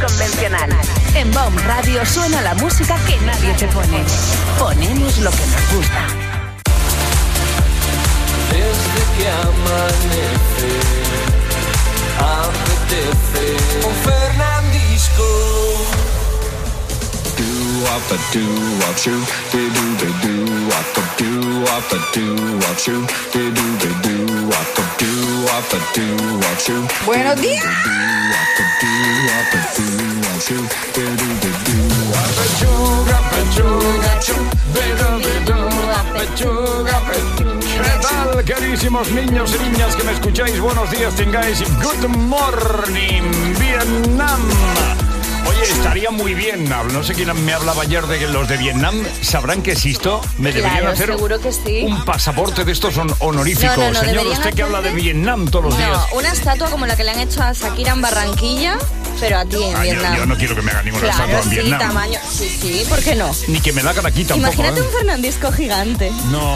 convencional. En Bomb Radio suena la música que nadie te pone. Ponemos lo que nos gusta. Desde que amanece, apetece con Fernandisco. Buenos días. ¿Qué tal, queridísimos niños y niñas que me escucháis? Buenos días tengáis. Good morning, Vietnam. Oye, estaría muy bien, no sé quién me hablaba ayer de que los de Vietnam sabrán que existo. Me deberían hacer seguro que sí. un pasaporte de estos honoríficos. No, Señor, usted que habla de Vietnam todos los días. Una estatua como la que le han hecho a Shakira en Barranquilla, pero a ti en Vietnam. Yo no quiero que me hagan ninguna estatua en Vietnam. Tamaño. Sí, ¿por qué no? Ni que me la hagan aquí tampoco. Imagínate un Fernandisco gigante.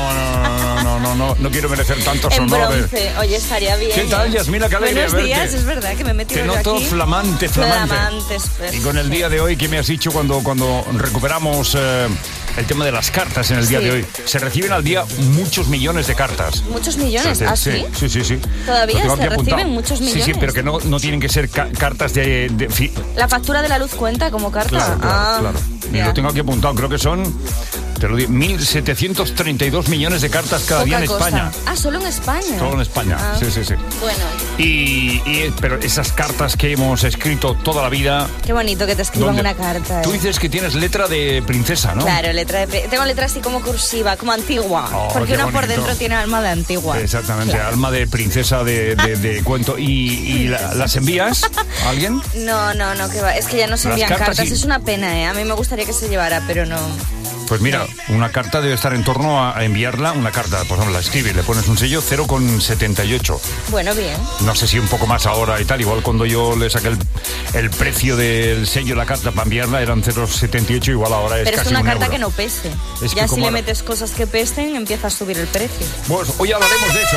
No quiero merecer tantos en honores. Bronce. Oye, estaría bien. ¿Qué tal, Yasmina? Qué alegría Buenos días, verte. es verdad que me he metido aquí. Te noto flamante. Y con el día de hoy, ¿qué me has dicho cuando recuperamos el tema de las cartas en el día de hoy? Se reciben al día muchos millones de cartas. ¿Muchos millones? ¿Ah, sí? Sí. Todavía se reciben muchos millones. Sí, pero que no tienen que ser cartas de ¿La factura de la luz cuenta como carta? Claro. Y lo tengo aquí apuntado, creo que son... Te lo digo, 1.732 millones de cartas cada día en España. ¿Solo en España? Solo en España, sí. Bueno. Pero esas cartas que hemos escrito toda la vida... Qué bonito que te escriban una carta. Tú dices que tienes letra de princesa, ¿no? Claro, tengo letra así como cursiva, como antigua. Porque una por dentro tiene alma de antigua. Exactamente, claro. Alma de princesa de cuento. ¿Y las envías a alguien? No, que va. Es que ya no se envían cartas. Es una pena, ¿eh? A mí me gustaría que se llevara, pero no... Pues mira, una carta debe estar en torno a enviarla, una carta, por ejemplo, la escribes, le pones un sello 0,78. Bueno, bien. No sé si un poco más ahora y tal, igual cuando yo le saqué el precio del sello de la carta para enviarla eran 0,78, igual ahora es pero casi es una carta euro. Que no pese. Ya si le metes cosas que pesen, empieza a subir el precio. Pues hoy hablaremos de eso.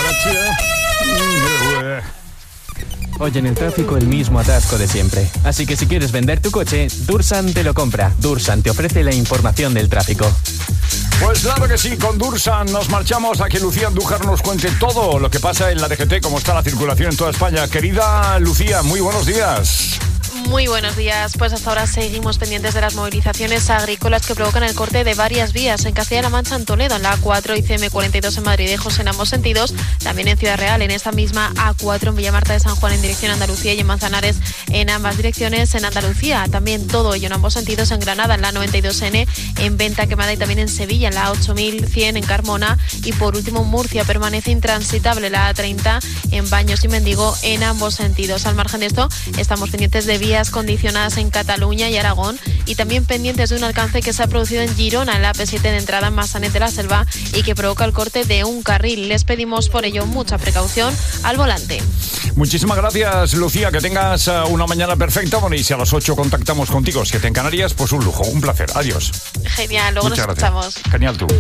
Hoy en el tráfico el mismo atasco de siempre. Así que si quieres vender tu coche, Dursan te lo compra. Dursan te ofrece la información del tráfico. Pues claro que sí, con Dursan nos marchamos a que Lucía Andújar nos cuente todo lo que pasa en la DGT, cómo está la circulación en toda España. Querida Lucía, muy buenos días. Muy buenos días. Pues hasta ahora seguimos pendientes de las movilizaciones agrícolas que provocan el corte de varias vías en Castilla-La Mancha, en Toledo, en la A4 y CM42 en Madridejos en ambos sentidos, también en Ciudad Real, en esta misma A4 en Villamarta de San Juan en dirección a Andalucía y en Manzanares en ambas direcciones en Andalucía, también todo ello en ambos sentidos en Granada, en la 92N, en Venta Quemada y también en Sevilla, en la 8100 en Carmona y por último en Murcia permanece intransitable la A30 en Baños y Mendigo en ambos sentidos. Al margen de esto, estamos pendientes de vías condicionadas en Cataluña y Aragón y también pendientes de un alcance que se ha producido en Girona, en la AP7 de entrada en Massanet de la Selva y que provoca el corte de un carril. Les pedimos por ello mucha precaución al volante. Muchísimas gracias, Lucía, que tengas una mañana perfecta. Bueno, y si a las 8 contactamos contigo, 7 en Canarias, pues un lujo, un placer. Adiós. Genial, luego muchas nos gracias. escuchamos. Genial tú.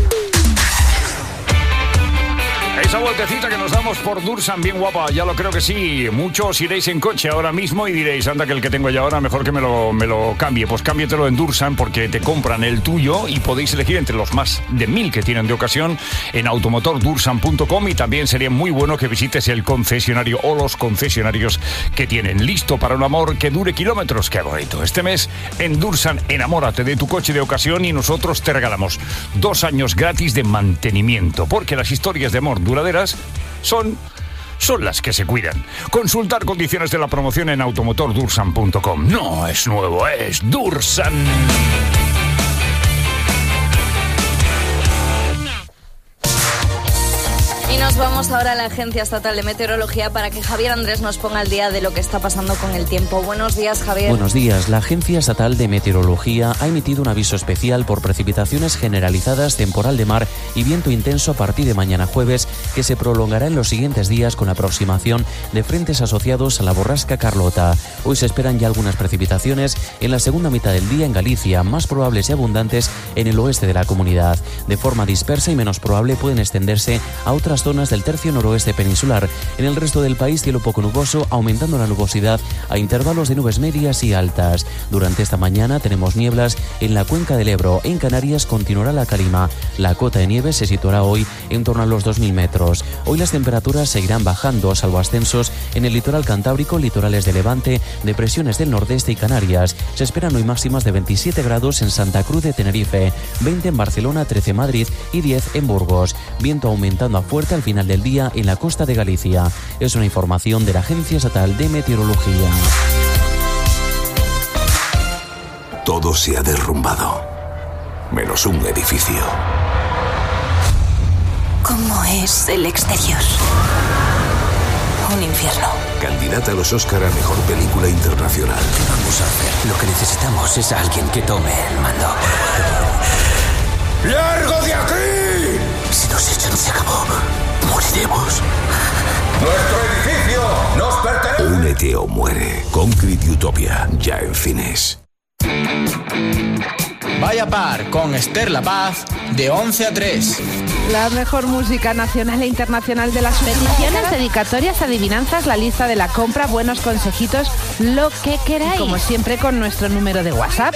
Esa vueltecita que nos damos por Dursan, bien guapa, ya lo creo que sí. Muchos iréis en coche ahora mismo y diréis, anda, que el que tengo ya ahora mejor que me lo cambie. Pues cámbiatelo en Dursan porque te compran el tuyo y podéis elegir entre los más de 1000 que tienen de ocasión en automotordursan.com y también sería muy bueno que visites el concesionario o los concesionarios que tienen. Listo para un amor que dure kilómetros. Qué bonito. Este mes en Dursan, enamórate de tu coche de ocasión y nosotros te regalamos 2 años gratis de mantenimiento porque las historias de amor duraderas son las que se cuidan. Consultar condiciones de la promoción en automotordursan.com. No es nuevo, es Dursan. Y nos vamos ahora a la Agencia Estatal de Meteorología para que Javier Andrés nos ponga al día de lo que está pasando con el tiempo. Buenos días, Javier. Buenos días. La Agencia Estatal de Meteorología ha emitido un aviso especial por precipitaciones generalizadas, temporal de mar y viento intenso a partir de mañana jueves, que se prolongará en los siguientes días con la aproximación de frentes asociados a la borrasca Carlota. Hoy se esperan ya algunas precipitaciones en la segunda mitad del día en Galicia, más probables y abundantes en el oeste de la comunidad. De forma dispersa y menos probable pueden extenderse a otras zonas vientos del tercio noroeste peninsular. En el resto del país, cielo poco nuboso, aumentando la nubosidad a intervalos de nubes medias y altas. Durante esta mañana tenemos nieblas en la cuenca del Ebro. En Canarias continuará la calima. La cota de nieve se situará hoy en torno a los 2.000 metros. Hoy las temperaturas seguirán bajando, salvo ascensos en el litoral cantábrico, litorales de Levante, depresiones del nordeste y Canarias. Se esperan hoy máximas de 27 grados en Santa Cruz de Tenerife, 20 en Barcelona, 13 en Madrid y 10 en Burgos. Viento aumentando a fuerte al final del día en la costa de Galicia. Es una información de la Agencia Estatal de Meteorología. Todo se ha derrumbado, menos un edificio. ¿Cómo es el exterior? Un infierno. Candidata a los Oscar a Mejor Película Internacional. ¿Qué vamos a hacer? Lo que necesitamos es a alguien que tome el mando. ¡Largo de aquí! Si nos echan, se acabó. Moriremos. ¡Nuestro edificio nos pertenece! Únete o muere. Concrete Utopia, ya en cines. Vaya par con Esther La Paz de 11 a 3. La mejor música nacional e internacional de las peticiones, dedicatorias, adivinanzas, la lista de la compra, buenos consejitos, lo que queráis. Y como siempre con nuestro número de WhatsApp.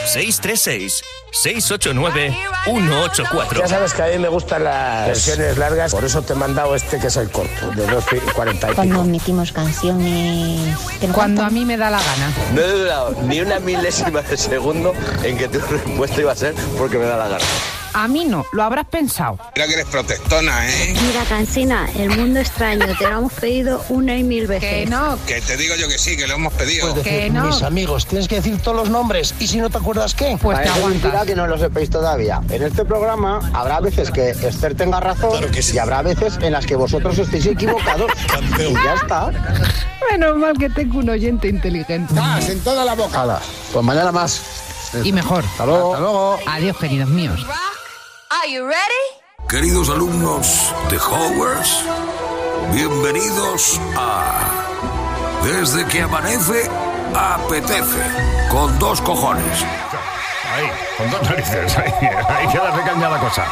636-689-184. Ya sabes que a mí me gustan las versiones largas, por eso te he mandado este que es el corto, de 2:40 y pico. Cuando metimos canciones... Cuando a mí me da la gana. No he dudado ni una milésima de segundo en que tu respuesta iba a ser porque me da la gana. A mí no, lo habrás pensado. Mira que eres protestona, ¿eh? Mira, Cansina, el mundo extraño, te lo hemos pedido 1.000 veces. Que no. Que te digo yo que sí, que lo hemos pedido. Puedes decir, que no. Mis amigos, tienes que decir todos los nombres, y si no te acuerdas, ¿qué? Pues te aguantas. Que no lo sepáis todavía. En este programa habrá veces que Esther tenga razón, claro que sí, y habrá veces en las que vosotros estéis equivocados. Y ya está. Menos mal que tengo un oyente inteligente. ¡Más en toda la boca! Hala, pues mañana más. Y mejor. Hasta luego. Hasta luego. Adiós, queridos míos. Are you ready? Queridos alumnos de Hogwarts, bienvenidos a Desde que amanece, apetece, con 2 cojones. Ahí, con 2 narices, ahí que darle caña a la cosa.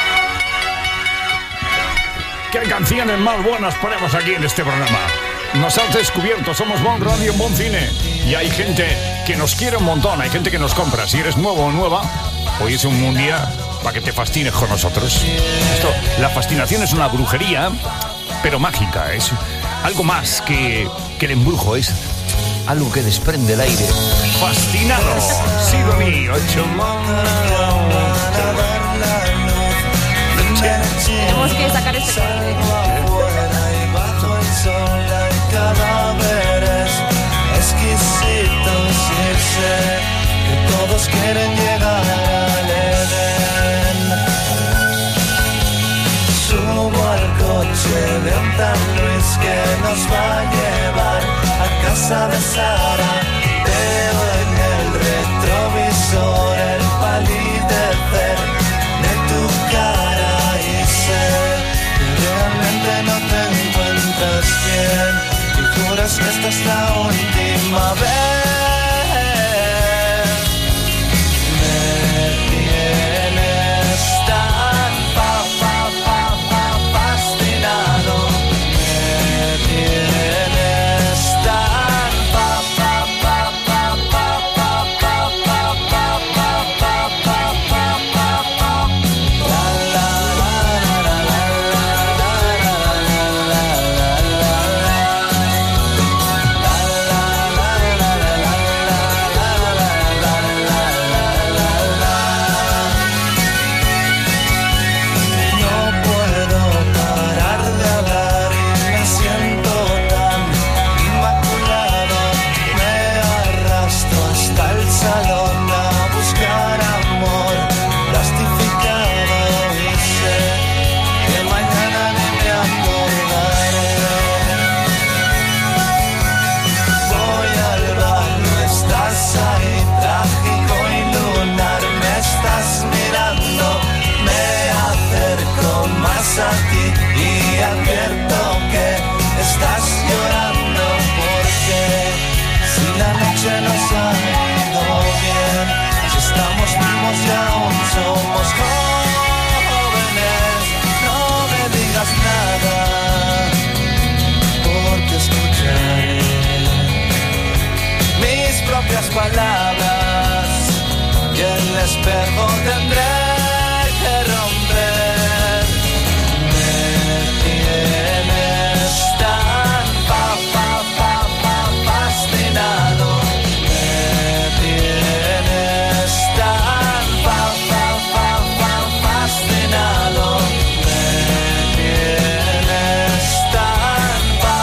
¿Qué canciones más buenas ponemos aquí en este programa? Nos has descubierto, somos Bon Radio, Bon Cine. Y hay gente que nos quiere un montón, hay gente que nos compra. Si eres nuevo o nueva, hoy es un día para que te fascines con nosotros. La fascinación es una brujería, pero mágica. Es algo más que el embrujo, es algo que desprende el aire. Fascinado. Sidoní, 8. Tenemos que sacar este corte. Exquisitos irse, que todos quieren llegar al Edén. Subo al coche de un tal Luis que nos va a llevar a casa de Sara. Veo en el retrovisor el palidecer de tu cara y sé que realmente no te encuentras bien. Juras que esta es la última vez. Me tienes tan fascinado. Me tienes tan somos jóvenes, no me digas nada. propias palabras y el espejo tendré que romper. Me tienes tan fascinado. Me tienes tan fascinado. Me tienes tan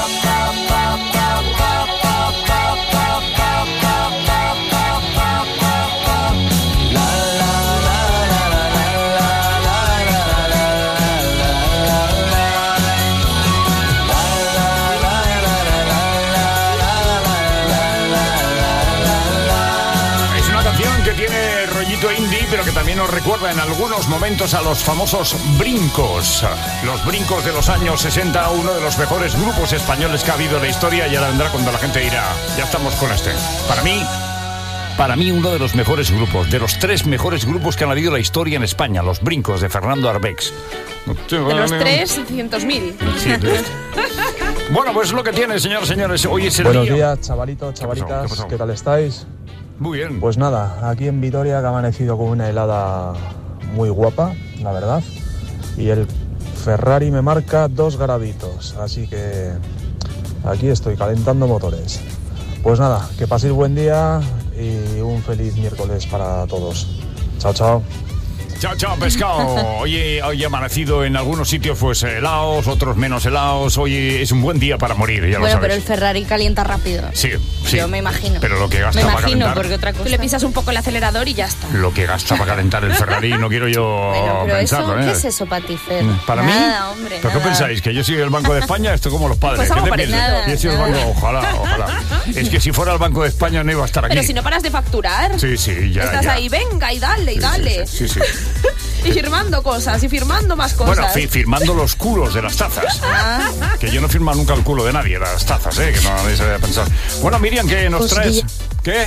indie, pero que también nos recuerda en algunos momentos a los famosos brincos. Los brincos de los años 60, uno de los mejores grupos españoles que ha habido en la historia, y ahora vendrá cuando la gente dirá, ya estamos con este. Para mí uno de los mejores grupos, de los 3 mejores grupos que han habido en la historia en España, los brincos de Fernando Arbex. De los 300.000. Sí, bueno, pues es lo que tiene, señores. Hoy es el Buenos día. días, chavalitos, chavalitas. ¿Qué pasó? ¿Qué tal estáis? Muy bien. Pues nada, aquí en Vitoria que ha amanecido con una helada muy guapa, la verdad. Y el Ferrari me marca 2 graditos, así que aquí estoy calentando motores. Pues nada, que paséis buen día y un feliz miércoles para todos. Chao, chao. Chao, pescado. Hoy ha amanecido en algunos sitios pues helados, otros menos helados. Hoy es un buen día para morir, ya lo sabes. Pero el Ferrari calienta rápido. Sí. Yo me imagino. Pero lo que gasta para calentar... porque otra cosa... Tú le pisas un poco el acelerador y ya está. Lo que gasta para calentar el Ferrari no quiero yo pero pensarlo, eso, ¿qué es eso para ti, Fer? ¿Para nada, mí? Hombre, ¿Pero qué pensáis? ¿Que yo soy el Banco de España? Esto como los padres. Pues ¿Qué te piensas? Yo soy el Banco... Ojalá. Es que si fuera el Banco de España no iba a estar aquí. Pero si no paras de facturar. Sí, ya. Estás ahí, venga, y dale. Sí. Y firmando cosas, y firmando más cosas. Bueno, firmando los culos de las tazas. Que yo no firmo nunca el culo de nadie, las tazas, que no nadie se vaya a pensar. Bueno, Miriam, ¿qué nos traes? ¿Qué?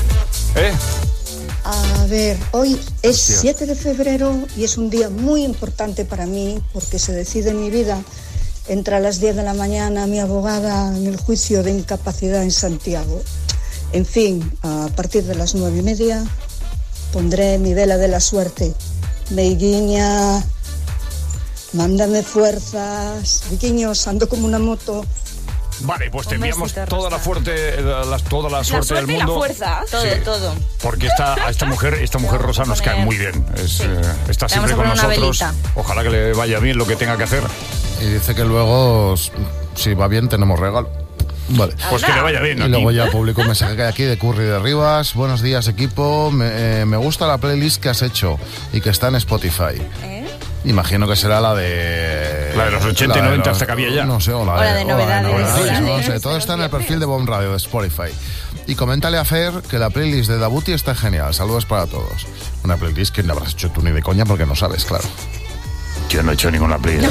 A ver, hoy es 7 de febrero y es un día muy importante para mí porque se decide mi vida. Entra a las 10 de la mañana mi abogada en el juicio de incapacidad en Santiago. En fin, a partir de las 9:30 pondré mi vela de la suerte. Meiguiña, mándame fuerzas. Viquiños, ando como una moto. Vale, pues te enviamos toda la suerte del mundo. Y la fuerza. Todo. Porque a esta mujer Rosa nos cae muy bien. Está siempre con nosotros. Ojalá que le vaya bien lo que tenga que hacer. Y dice que luego, si va bien, tenemos regalo. Vale. Pues que le vaya bien. Y luego ya publico un mensaje que hay aquí de Curry de Rivas. Buenos días, equipo. Me gusta la playlist que has hecho y que está en Spotify. Imagino que será la de los 80 y 90 hasta que había ya. No sé, o la de novedades. No sé, todo está en el perfil de Bomb Radio de Spotify. Y coméntale a Fer que la playlist de Dabuti está genial. Saludos para todos. Una playlist que no habrás hecho tú ni de coña porque no sabes, claro. Yo no he hecho ninguna playlist.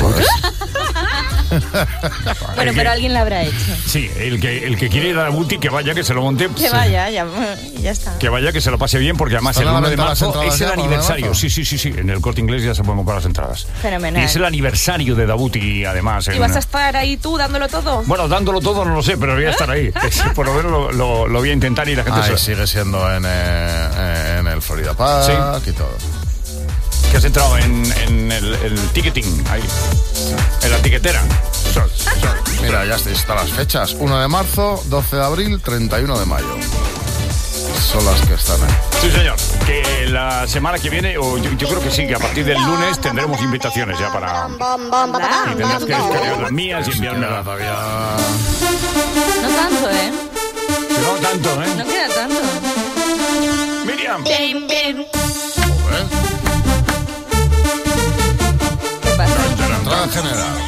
Bueno, pero alguien la habrá hecho. Sí, el que quiere ir a Dabuti, que vaya, que se lo monte. Que vaya, ya está. Que vaya, que se lo pase bien, porque además el 1 de marzo es el aniversario. Sí. En el Corte Inglés ya se pueden comprar las entradas. Fenomenal. Y es el aniversario de Dabuti, además. ¿Y vas a estar ahí tú dándolo todo? Bueno, dándolo todo no lo sé, pero voy a estar ahí. Por lo menos lo voy a intentar y la gente sigue siendo en el Florida Park y todo. Que has entrado en el ticketing, ahí, en la tiquetera. Mira, ya están las fechas. 1 de marzo, 12 de abril, 31 de mayo. Son las que están ahí. Sí, señor. Que la semana que viene, o yo creo que sí, que a partir del lunes tendremos invitaciones ya para... Y tendrás que descargar las mías y enviármelas todavía. No tanto, No tanto, No queda tanto. Miriam. Entrada general.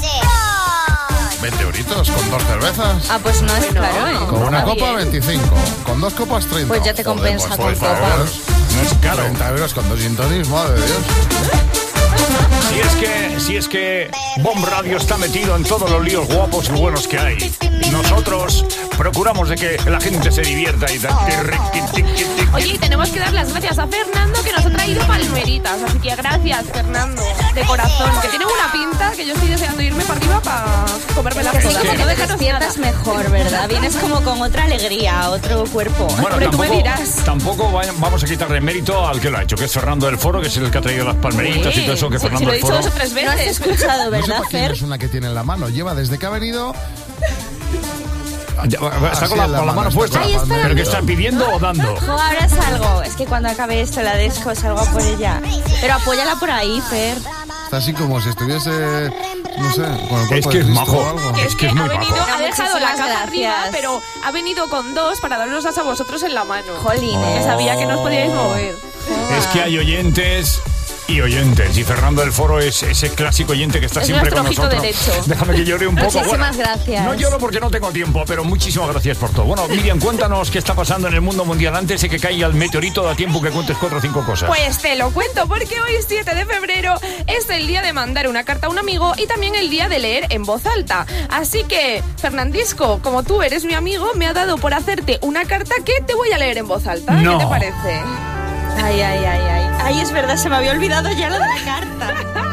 20 euritos con 2 cervezas. Pues no es claro, Con una copa 25, con 2 copas 30. Pues ya te compensa con copa. No es caro. 30 euros con 2 gin tonics, madre de Dios. Si es que Bomb Radio está metido en todos los líos guapos y buenos que hay. Nosotros procuramos de que la gente se divierta y tal. Oye, y tenemos que dar las gracias a Fernando, que nos ha traído palmeritas. Así que gracias, Fernando, de corazón. Que tiene una pinta que yo estoy deseando irme para arriba para comerme la todas. Cuando te despiertas mejor, ¿verdad? Vienes como con otra alegría, otro cuerpo. Bueno, tampoco vamos a quitarle mérito al que lo ha hecho, que es Fernando del Foro, que es el que ha traído las palmeritas y todo eso, que Fernando del Foro... lo he dicho 2 o 3 veces. No has escuchado, ¿verdad, no sé para quién Fer? es una que tiene en la mano. Lleva desde que ha venido... Está con la mano puesta. ¿Pero qué están pidiendo o dando? Ahora salgo. Es que cuando acabe esto la desco, salgo a por ella. Pero apóyala por ahí, Fer. Está así como si estuviese, no sé, con el cuerpo es que de es Cristo majo. o algo. Es que es muy majo. Ha dejado la caja gracias. arriba, pero ha venido con 2 para darnoslas a vosotros en la mano. Jolines. Que sabía que no os podíais mover. Es que hay oyentes y oyentes. Y Fernando del Foro es ese clásico oyente que está Es siempre con nuestro ojito nosotros. derecho. Déjame que llore un poco. Muchísimas gracias. No lloro porque no tengo tiempo, pero muchísimas gracias por todo. Bueno, Miriam, cuéntanos qué está pasando en el mundo mundial antes de que caiga el meteorito. Da tiempo que cuentes 4 o 5 cosas. Pues te lo cuento, porque hoy, 7 de febrero, es el día de mandar una carta a un amigo y también el día de leer en voz alta. Así que, Fernandisco, como tú eres mi amigo, me ha dado por hacerte una carta que te voy a leer en voz alta. No. ¿Qué te parece? Ay. Ay, es verdad, se me había olvidado ya lo de la carta.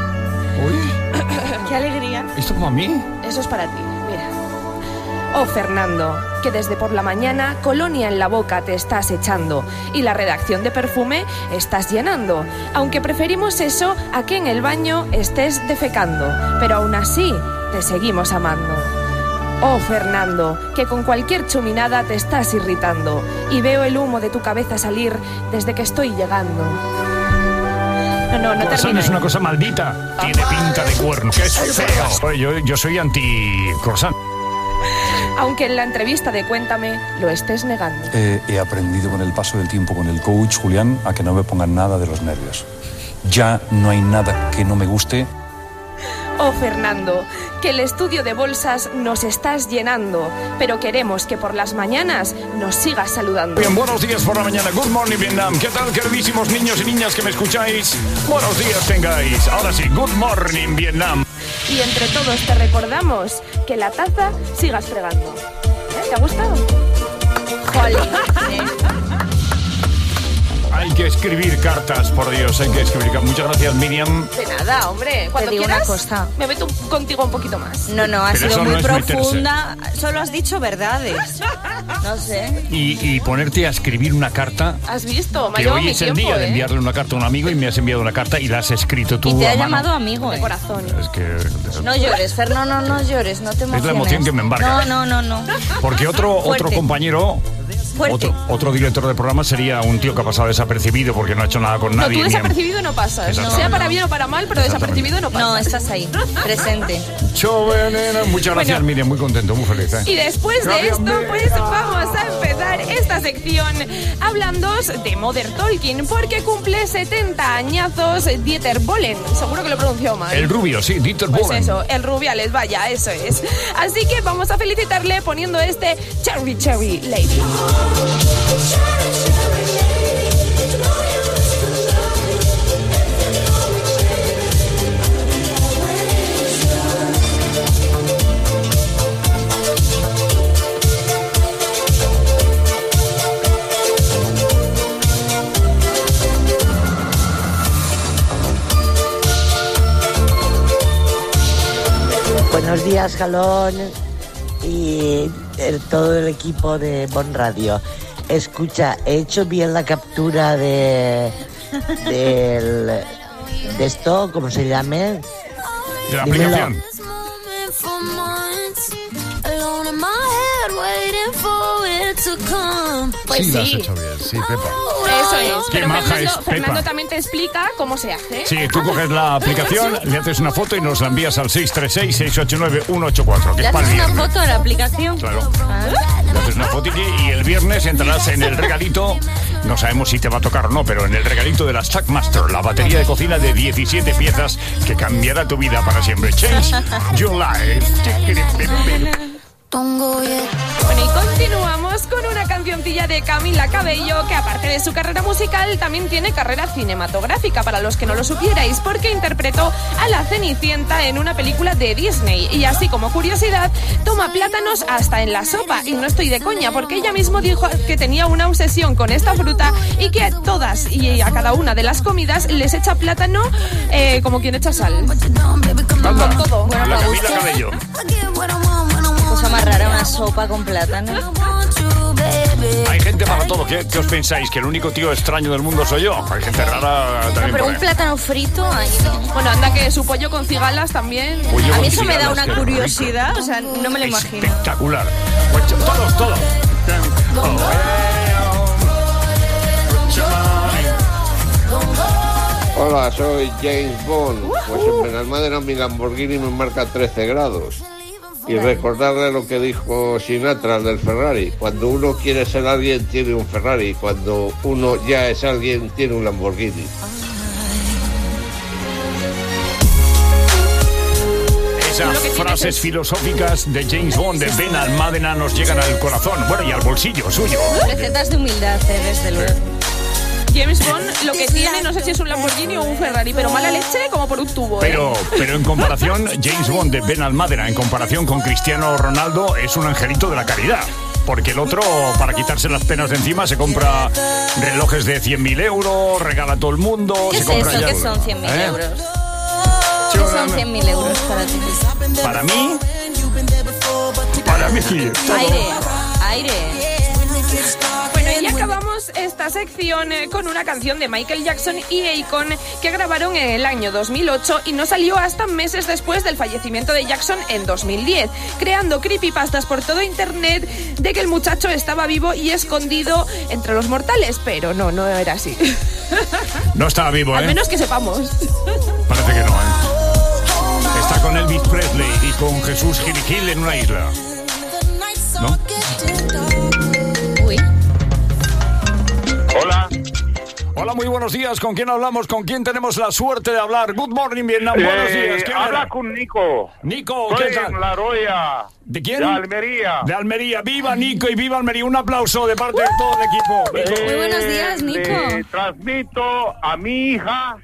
Uy, Qué alegría. ¿esto como a mí? Eso es para ti, mira. Oh, Fernando, que desde por la mañana colonia en la boca te estás echando y la redacción de perfume estás llenando. Aunque preferimos eso a que en el baño estés defecando, pero aún así te seguimos amando. Oh, Fernando, que con cualquier chuminada te estás irritando y veo el humo de tu cabeza salir desde que estoy llegando. No Croissant es una cosa maldita. Tiene pinta de cuerno. Que es feo. Oye, yo soy anti-croissant. Aunque en la entrevista de Cuéntame lo estés negando. He aprendido con el paso del tiempo con el coach, Julián, a que no me pongan nada de los nervios. Ya no hay nada que no me guste. Oh, Fernando, que el estudio de bolsas nos estás llenando, pero queremos que por las mañanas nos sigas saludando. Bien, buenos días por la mañana. Good morning, Vietnam. ¿Qué tal, queridísimos niños y niñas que me escucháis? Buenos días tengáis. Ahora sí, good morning, Vietnam. Y entre todos te recordamos que la taza sigas fregando. ¿Te ha gustado? Jolín. Hay que escribir cartas, por Dios, hay que escribir cartas. Muchas gracias, Miriam. De nada, hombre. Cuando Te digo quieras, una cosa. me meto contigo un poquito más. No, ha Pero sido eso muy no es profunda. Solo has dicho verdades. No sé. Y ponerte a escribir una carta. ¿Has visto? Me ha Que llevado hoy mi es el tiempo, día de enviarle una carta a un amigo y me has enviado una carta y la has escrito tú Y te a ha mano. llamado amigo, De corazón. Es que... No llores, Fer, no llores, no te emociones. Es la emoción que me embarga. No. Porque otro Fuerte. compañero... Fuerte. Otro director del programa sería un tío que ha pasado desapercibido porque no ha hecho nada con No, nadie. tú desapercibido no pasas. Exactamente. Sea para bien o para mal, pero desapercibido no pasas. No, estás ahí, presente. Muchas gracias, Bueno. Miriam, muy contento, muy feliz. Y después de Gracias, esto, pues vamos a empezar esta sección hablando de Modern Talking, porque cumple 70 añazos Dieter Bohlen. Seguro que lo he pronunciado mal. El rubio, sí, Dieter Pues Bohlen. eso, el Rubiales, vaya, eso es. Así que vamos a felicitarle poniendo este Cherry Cherry Lady. Buenos días, Jalón y todo el equipo de Bon Radio. Escucha, he hecho bien la captura de esto, ¿cómo se llame? De la Dímelo. aplicación. Pues sí, lo has sí. hecho bien, sí, Pepa. Eso es. Qué Pero maja es Fernando Pepa. también te explica cómo se hace. Sí, tú coges la aplicación, le haces una foto y nos la envías al 636-689-184, que ¿Le es para haces el una viernes. foto a la aplicación? Claro. Ah. Le haces una foto y el viernes entrarás en el regalito, no sabemos si te va a tocar o no, pero en el regalito de la Stackmaster, la batería de cocina de 17 piezas que cambiará tu vida para siempre. Change your life. Bueno, y continuamos con una cancioncilla de Camila Cabello, que aparte de su carrera musical, también tiene carrera cinematográfica, para los que no lo supierais, porque interpretó a la Cenicienta en una película de Disney. Y así como curiosidad, toma plátanos hasta en la sopa. Y no estoy de coña, porque ella mismo dijo que tenía una obsesión con esta fruta y que a todas y a cada una de las comidas les echa plátano como quien echa sal. Con todo. Bueno, La para Camila gusto. Cabello. Cosa más rara, una sopa con plátano. Hay gente para todo. ¿Qué os pensáis? ¿Que el único tío extraño del mundo soy yo? Hay gente rara No, también pero por un ahí. plátano frito, ahí no. Bueno, anda que su pollo con cigalas también. Pollo A mí con eso me da cigalas, una qué curiosidad, o sea, no me lo imagino. Espectacular. Pues todos. Hola, soy James Bond. Pues en Benalmádena mi Lamborghini me marca 13 grados. Y recordarle lo que dijo Sinatra del Ferrari. Cuando uno quiere ser alguien, tiene un Ferrari. Cuando uno ya es alguien, tiene un Lamborghini. Esas frases filosóficas de James Bond de Benalmádena nos llegan al corazón, bueno, y al bolsillo suyo. Recetas de humildad, desde luego. James Bond lo que tiene, no sé si es un Lamborghini o un Ferrari, pero mala leche como por un tubo. Pero en comparación, James Bond de Benalmádena, en comparación con Cristiano Ronaldo, es un angelito de la caridad. Porque el otro, para quitarse las penas de encima, se compra relojes de 100.000 euros, regala a todo el mundo. ¿Qué se es compra eso ya- que son 100.000 ¿Eh? euros? ¿Qué son 100.000 euros para ti? Para mí, todo. Aire. Bueno, y acabamos esta sección con una canción de Michael Jackson y Akon que grabaron en el año 2008 y no salió hasta meses después del fallecimiento de Jackson en 2010, creando creepypastas por todo internet de que el muchacho estaba vivo y escondido entre los mortales, pero no era así. No estaba vivo, Al menos que sepamos. Parece que no, Está con Elvis Presley y con Jesús Gil Gil en una isla. ¿No? Uy. Hola. Hola, muy buenos días. ¿Con quién hablamos? ¿Con quién tenemos la suerte de hablar? Good morning, Vietnam. Buenos días. ¿Quién Habla era? con Nico. Nico, Soy ¿qué tal? en La Roya. ¿De quién? De Almería. De Almería. ¡Viva Nico y viva Almería! Un aplauso de parte de todo el equipo. Nico. Muy buenos días, Nico. Le transmito a mi hija.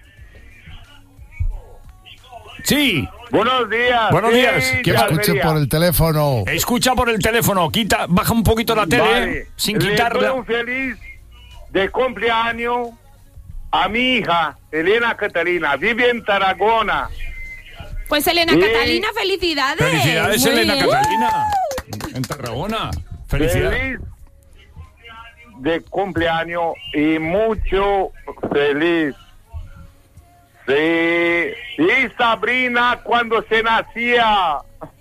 Sí. Buenos días. Buenos días. Sí, ¿Qué de va? Escuche Almería. por el teléfono. Escucha por el teléfono. Baja un poquito la tele, Vale. sin Le quitarla. doy un feliz de cumpleaños a mi hija, Elena Catalina. Vive en Tarragona. Pues Elena Sí. Catalina, felicidades. Felicidades, Muy Elena bien. Catalina. En Tarragona. Felicidades. Feliz de cumpleaños y mucho feliz. Sí. Y Sabrina cuando se nacía.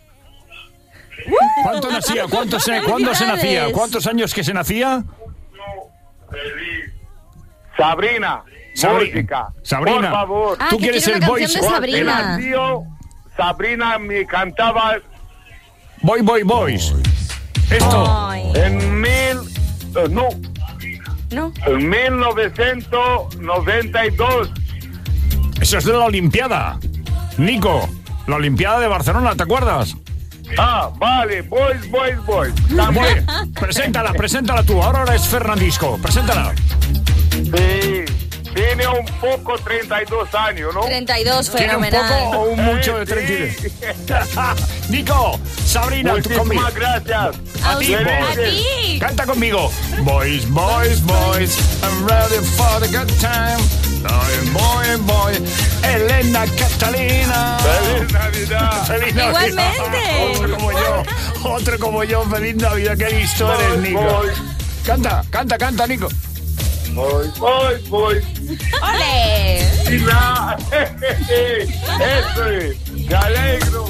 ¿Cuánto nacía? ¿Cuándo se nacía? ¿Cuántos años que se nacía? Sabrina. Música. Sabrina. Por favor. Ah, ¿Tú que quieres quiere el una voice? canción de Sabrina. Nació, Sabrina me cantaba Boys. Esto. Ay. en No. en 1992. Eso es de la Olimpiada. Nico, la Olimpiada de Barcelona, ¿te acuerdas? Ah, vale, boys. También. Preséntala tú. Ahora es Fernandisco. Preséntala. Sí, tiene un poco 32 años, ¿no? 32, ¿Tiene un fenomenal. poco o un mucho de 32? Nico, Sabrina, tú conmigo. Muchísimas gracias. A ti, A boys. ti. Canta conmigo. Boys. I'm ready for the good time. Boy. Elena Catalina. ¡Feliz Navidad! ¡Feliz Navidad! Igualmente. Otro como yo. ¡Feliz Navidad! ¡Qué listo eres, Nico! Boy. Canta, Nico. Boy. ¡Ole! Y nada. Eso es. Me alegro.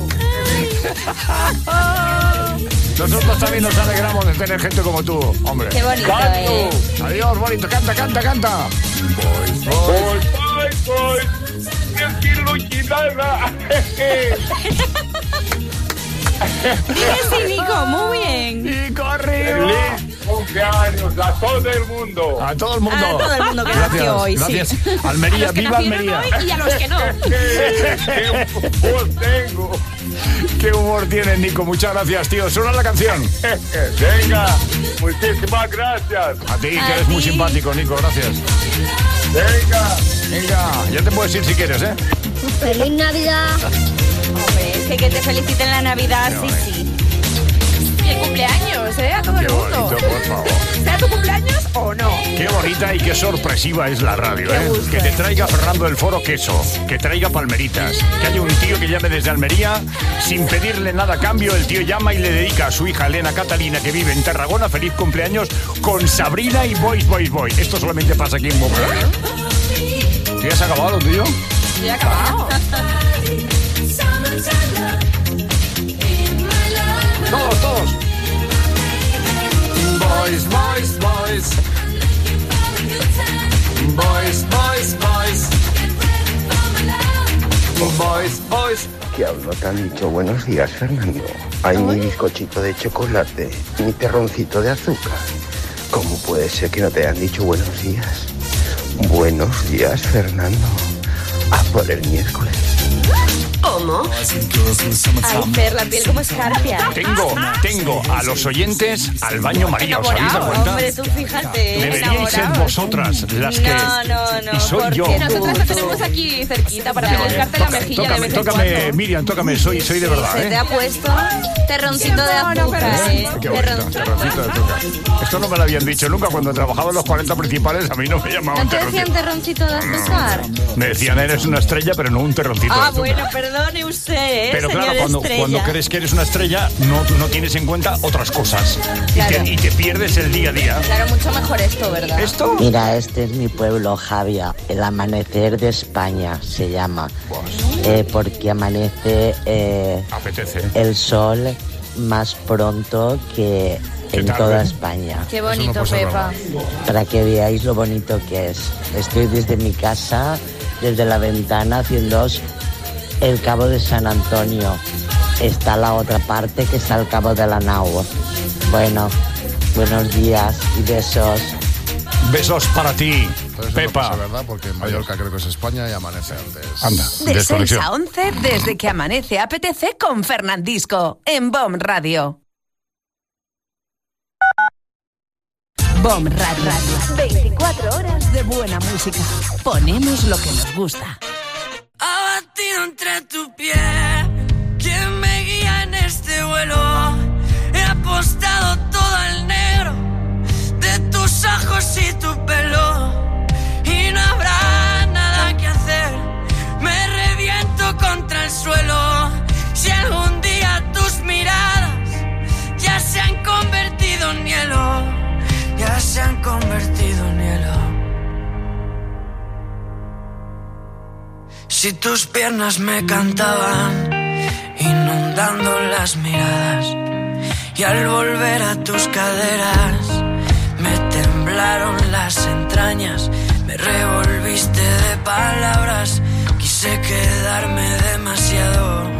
Nosotros también nos alegramos de tener gente como tú, hombre. Qué bonito, Adiós, bonito. Canta. Boy. Tranquilo, guitarra. Dile sí, Nico, muy bien. Nico, arriba. cumpleaños a todo el mundo. A todo el mundo. A todo el mundo que Gracias, nació hoy, gracias. sí. Almería, viva Almería. Y a los que no. ¿Qué humor tengo? Qué humor tienes, Nico. Muchas gracias, tío. Suena la canción. Venga, muchísimas gracias. A ti, que eres muy simpático, Nico. Gracias. Venga, ya te puedes ir si quieres, ¿eh? ¡Feliz Navidad! Hombre, que te feliciten la Navidad, sí. Y el cumpleaños, a todo el mundo. Bonito, por favor. ¿Sea tu cumpleaños o no? Qué bonita y qué sorpresiva es la radio, ¿eh? Que te traiga Fernando del Foro queso, que traiga palmeritas, que haya un tío que llame desde Almería sin pedirle nada a cambio. El tío llama y le dedica a su hija Elena Catalina, que vive en Tarragona, feliz cumpleaños con Sabrina y Boys. Esto solamente pasa aquí en Moncloa. ¿Tú ya has acabado lo tuyo? Ya he acabado. Todos. Boys. ¿Qué hablo? Te han dicho buenos días, Fernando. Hay ni bizcochito de chocolate, ni terroncito de azúcar. ¿Cómo puede ser que no te hayan dicho buenos días? Buenos días, Fernando. A por el miércoles. ¿Cómo? Ay, Fer, la piel como escarpia. Tengo a los oyentes al baño María. ¿Os habéis dado cuenta? Hombre, tú fíjate. Deberíais ser vosotras las que... No. Y soy yo. Nosotros lo tenemos aquí cerquita para pellizcarte la mejilla de vez en Tócame, cuando. Miriam, tócame. Soy de verdad, Se te ha puesto terroncito de azúcar, Qué bonito, terroncito de azúcar. Esto no me lo habían dicho nunca. Cuando trabajaba en los 40 principales, a mí no me llamaban ¿No te decían terroncito de azúcar? Me decían, eres una estrella, pero no un terroncito de azúcar. Bueno, perdone usted, Pero señor claro, cuando estrella. crees que eres una estrella, no tienes en cuenta otras cosas. Claro. Y te pierdes el día a día. Claro, mucho mejor esto, ¿verdad? ¿Esto? Mira, este es mi pueblo, Javia. El amanecer de España se llama. Porque amanece Apetece. el sol más pronto que en toda España. Qué bonito, Pepa. Para que veáis lo bonito que es. Estoy desde mi casa, desde la ventana, haciéndoos el Cabo de San Antonio. Está la otra parte que está el Cabo de la Nau. Bueno, buenos días y besos. Besos para ti, Pepa. Es verdad, porque en Mallorca creo que es España y amanece antes. Anda, De 6 a 11, desde que amanece apetece con Fernandisco, en BOM Radio. BOM Radio. 24 horas de buena música. Ponemos lo que nos gusta. Abatido entre tu piel, ¿quién me guía en este vuelo? He apostado todo al negro de tus ojos y tu pelo, y no habrá nada que hacer. Me reviento contra el suelo. Si algún día tus miradas ya se han convertido en hielo, ya se han convertido en hielo. Si tus piernas me cantaban, inundando las miradas, y al volver a tus caderas me temblaron las entrañas, me revolviste de palabras, quise quedarme demasiado.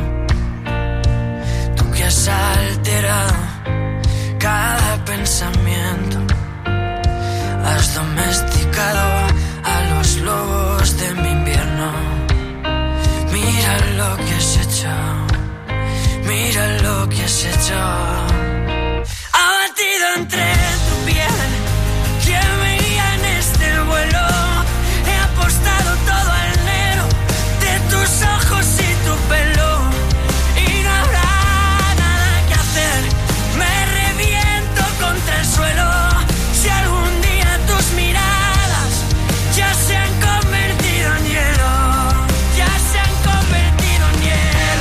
Tú que has alterado cada pensamiento, has domesticado a los lobos de mi invierno. Mira lo que has hecho, mira lo que has hecho. Abatido entre tu piel, ¿quién me guía en este vuelo? He apostado todo al negro de tus ojos y tu pelo, y no habrá nada que hacer. Me reviento contra el suelo. Si algún día tus miradas ya se han convertido en hielo, ya se han convertido en hielo.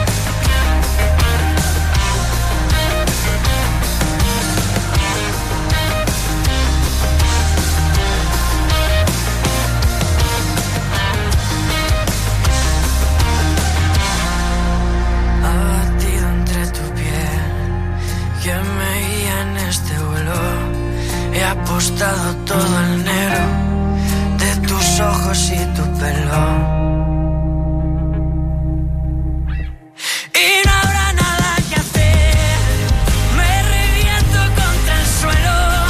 Abatido entre tu piel, ¿quién me guía en este vuelo? He apostado todo al negro de tus ojos y tu pelo. Y no habrá nada que hacer. Me reviento contra el suelo.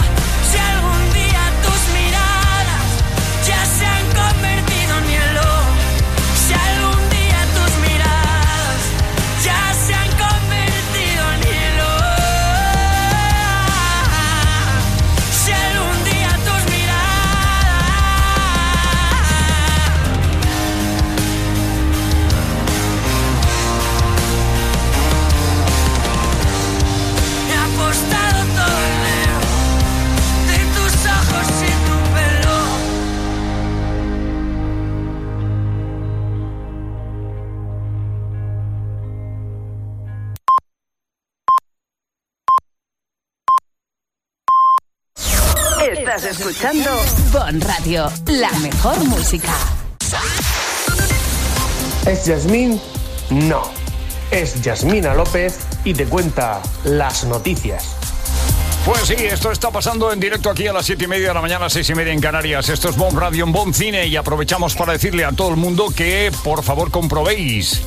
Estás escuchando Bon Radio, la mejor música. ¿Es Yasmín? No. Es Yasmina López y te cuenta las noticias. Pues sí, esto está pasando en directo aquí a las 7:30 de la mañana, 6:30 en Canarias. Esto es Bon Radio en Bon Cine y aprovechamos para decirle a todo el mundo que por favor comprobéis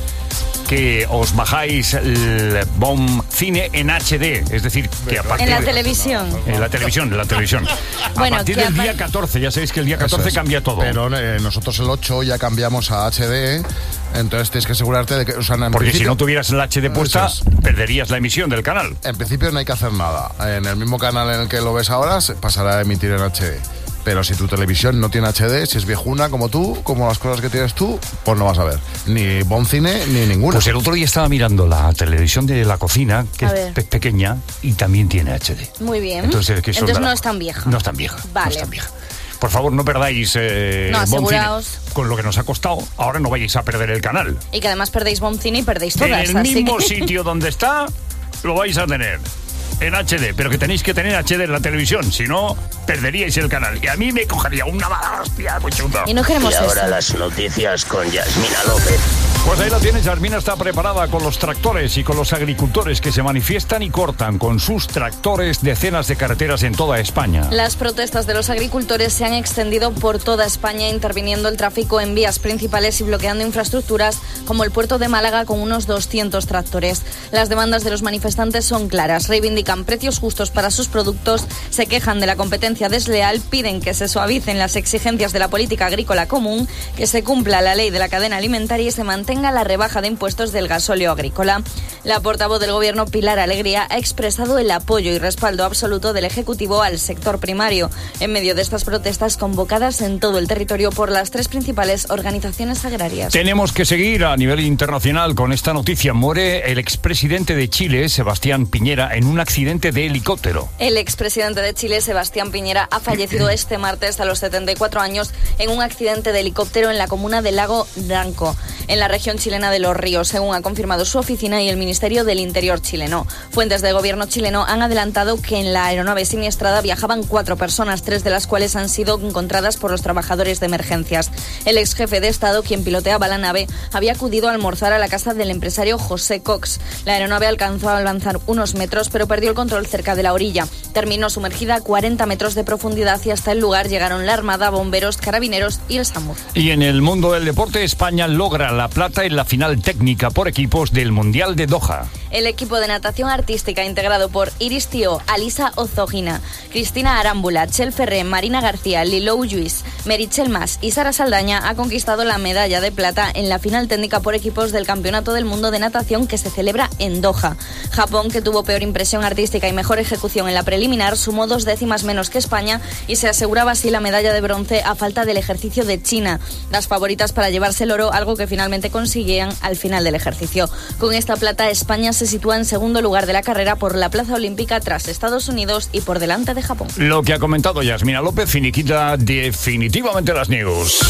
que os bajáis el Bon Cine en HD, es decir, que a partir en la televisión. En la televisión. Bueno, a partir del día 14, ya sabéis que el día 14 cambia todo. Pero nosotros el 8 ya cambiamos a HD, entonces tienes que asegurarte de que... O sea, porque si no tuvieras el HD puesta, perderías la emisión del canal. En principio no hay que hacer nada. En el mismo canal en el que lo ves ahora, se pasará a emitir en HD. Pero si tu televisión no tiene HD, si es viejuna como tú, como las cosas que tienes tú, pues no vas a ver ni Bon Cine ni ninguna. Pues el otro día estaba mirando la televisión de la cocina, que es pequeña y también tiene HD. Muy bien. Entonces no es tan vieja. No es tan vieja. Vale. No es tan vieja. Por favor, no perdáis Bon Cine. Con lo que nos ha costado, ahora no vayáis a perder el canal. Y que además perdéis Bon Cine y perdéis todas. En el mismo sitio donde está, lo vais a tener. En HD, pero que tenéis que tener HD en la televisión, si no, perderíais el canal. Y a mí me cogería una mala hostia muy chunga. Y no queremos eso. Y ahora las noticias con Yasmina López. Pues ahí la tienes, Yasmina está preparada con los tractores y con los agricultores que se manifiestan y cortan con sus tractores decenas de carreteras en toda España. Las protestas de los agricultores se han extendido por toda España, interviniendo el tráfico en vías principales y bloqueando infraestructuras como el puerto de Málaga con unos 200 tractores. Las demandas de los manifestantes son claras, reivindican precios justos para sus productos, se quejan de la competencia desleal, piden que se suavicen las exigencias de la política agrícola común, que se cumpla la ley de la cadena alimentaria y se mantenga la rebaja de impuestos del gasóleo agrícola. La portavoz del Gobierno, Pilar Alegría, ha expresado el apoyo y respaldo absoluto del Ejecutivo al sector primario, en medio de estas protestas convocadas en todo el territorio por las tres principales organizaciones agrarias. Tenemos que seguir a nivel internacional con esta noticia. Muere el expresidente de Chile, Sebastián Piñera, en un accidente de helicóptero. El expresidente de Chile, Sebastián Piñera, ha fallecido este martes a los 74 años en un accidente de helicóptero en la comuna de Lago Ranco, en la región chilena de Los Ríos, según ha confirmado su oficina y el Ministerio del Interior chileno. Fuentes del gobierno chileno han adelantado que en la aeronave siniestrada viajaban 4 personas, 3 de las cuales han sido encontradas por los trabajadores de emergencias. El ex jefe de Estado, quien piloteaba la nave, había acudido a almorzar a la casa del empresario José Cox. La aeronave alcanzó a avanzar unos metros, pero perdió el control cerca de la orilla. Terminó sumergida a 40 metros de profundidad y hasta el lugar llegaron la Armada, bomberos, carabineros y el SAMUR. Y en el mundo del deporte, España logra la plata en la final técnica por equipos del Mundial de Doha. El equipo de natación artística integrado por Iris Tío, Alisa Ozogina, Cristina Arámbula, Chel Ferré, Marina García, Lilou Lluís, Meritxell Mas y Sara Saldaña ha conquistado la medalla de plata en la final técnica por equipos del Campeonato del Mundo de Natación que se celebra en Doha. Japón, que tuvo peor impresión artística y mejor ejecución en la preliminar, sumó 2 décimas menos que España y se aseguraba así la medalla de bronce a falta del ejercicio de China, las favoritas para llevarse el oro, algo que finalmente consiguían al final del ejercicio. Con esta plata, España se sitúa en segundo lugar de la carrera por la plaza olímpica tras Estados Unidos y por delante de Japón. Lo que ha comentado Yasmina López finiquita definitivamente las news.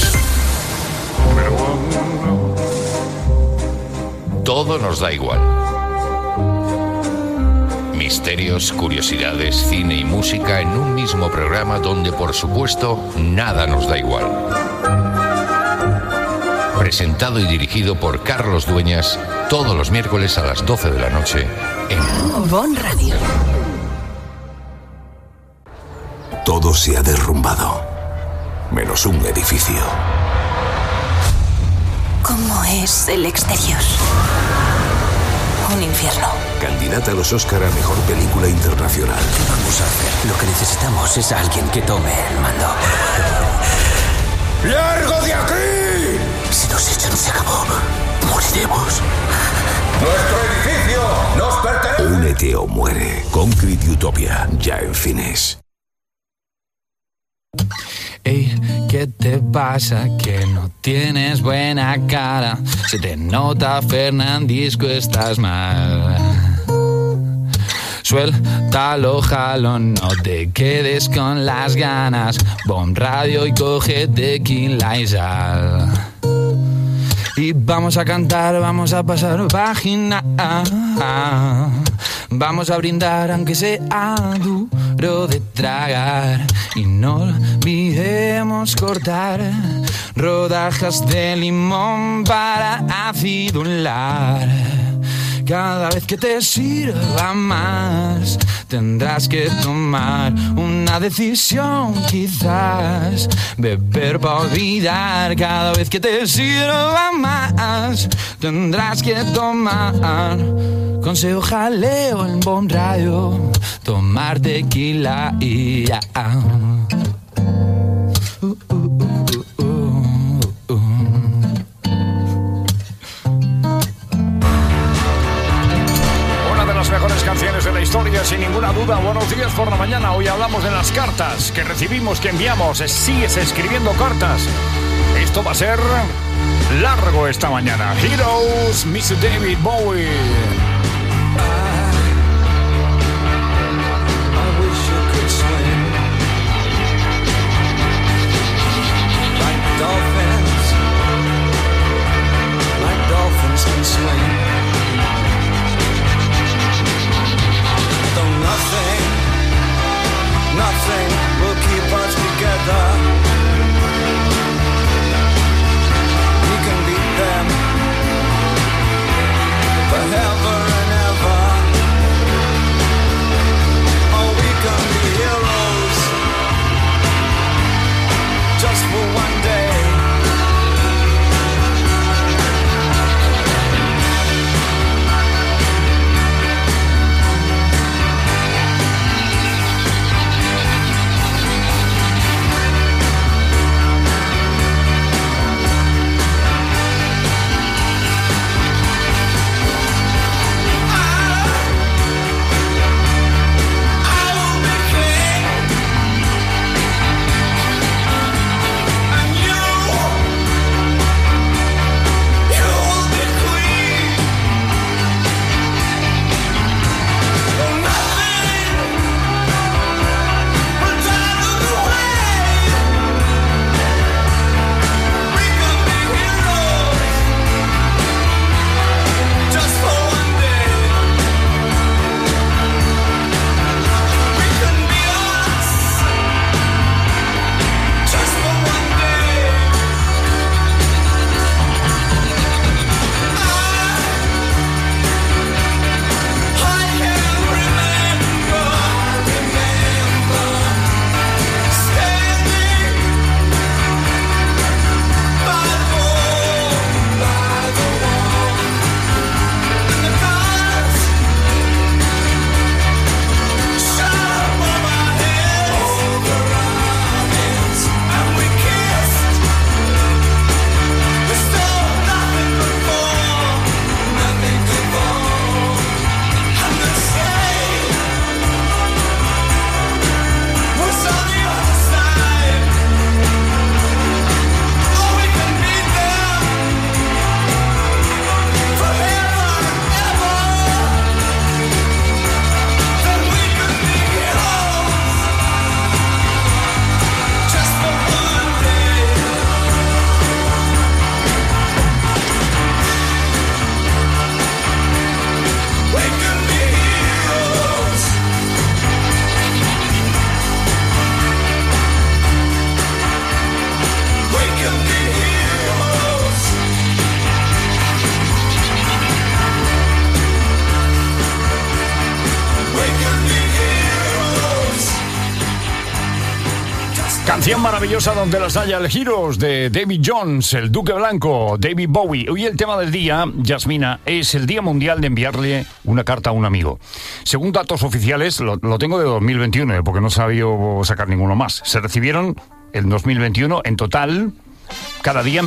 Todo nos da igual. Misterios, curiosidades, cine y música en un mismo programa donde, por supuesto, nada nos da igual. Presentado y dirigido por Carlos Dueñas, todos los miércoles a las 12 de la noche en Bon Radio. Todo se ha derrumbado, menos un edificio. ¿Cómo es el exterior? Un infierno. Candidata a los Oscar a Mejor Película Internacional. ¿Qué vamos a hacer? Lo que necesitamos es alguien que tome el mando. ¡Largo de aquí! Si nos echan, se acabó. Moriremos. ¡Nuestro edificio nos pertenece! Únete o muere. Concrete Utopia, ya en cines. Ey, ¿qué te pasa? Que no tienes buena cara. Se te nota, Fernandisco, estás mal. Suéltalo, jalo, no te quedes con las ganas. Bon Radio y coge tequila y sal. Y vamos a cantar, vamos a pasar página. Vamos a brindar aunque sea duro de tragar. Y no olvidemos cortar rodajas de limón para acidular. Cada vez que te sirva más, tendrás que tomar una decisión, quizás beber para olvidar. Cada vez que te sirva más, tendrás que tomar consejo, jaleo en Bon Radio, tomar tequila y ya. Mejores canciones de la historia, sin ninguna duda. Buenos días por la mañana. Hoy hablamos de las cartas que recibimos, que enviamos. Sigues escribiendo cartas. Esto va a ser largo esta mañana. Heroes, Mr. David Bowie. Nothing will keep us together. We can beat them forever and ever. Oh, we can be heroes just for one day. Canción maravillosa donde las haya, el Heroes de David Jones, el Duque Blanco, David Bowie. Hoy el tema del día, Yasmina, es el Día Mundial de enviarle una carta a un amigo. Según datos oficiales, lo tengo de 2021, porque no sabía sacar ninguno más. Se recibieron en 2021 en total, cada día,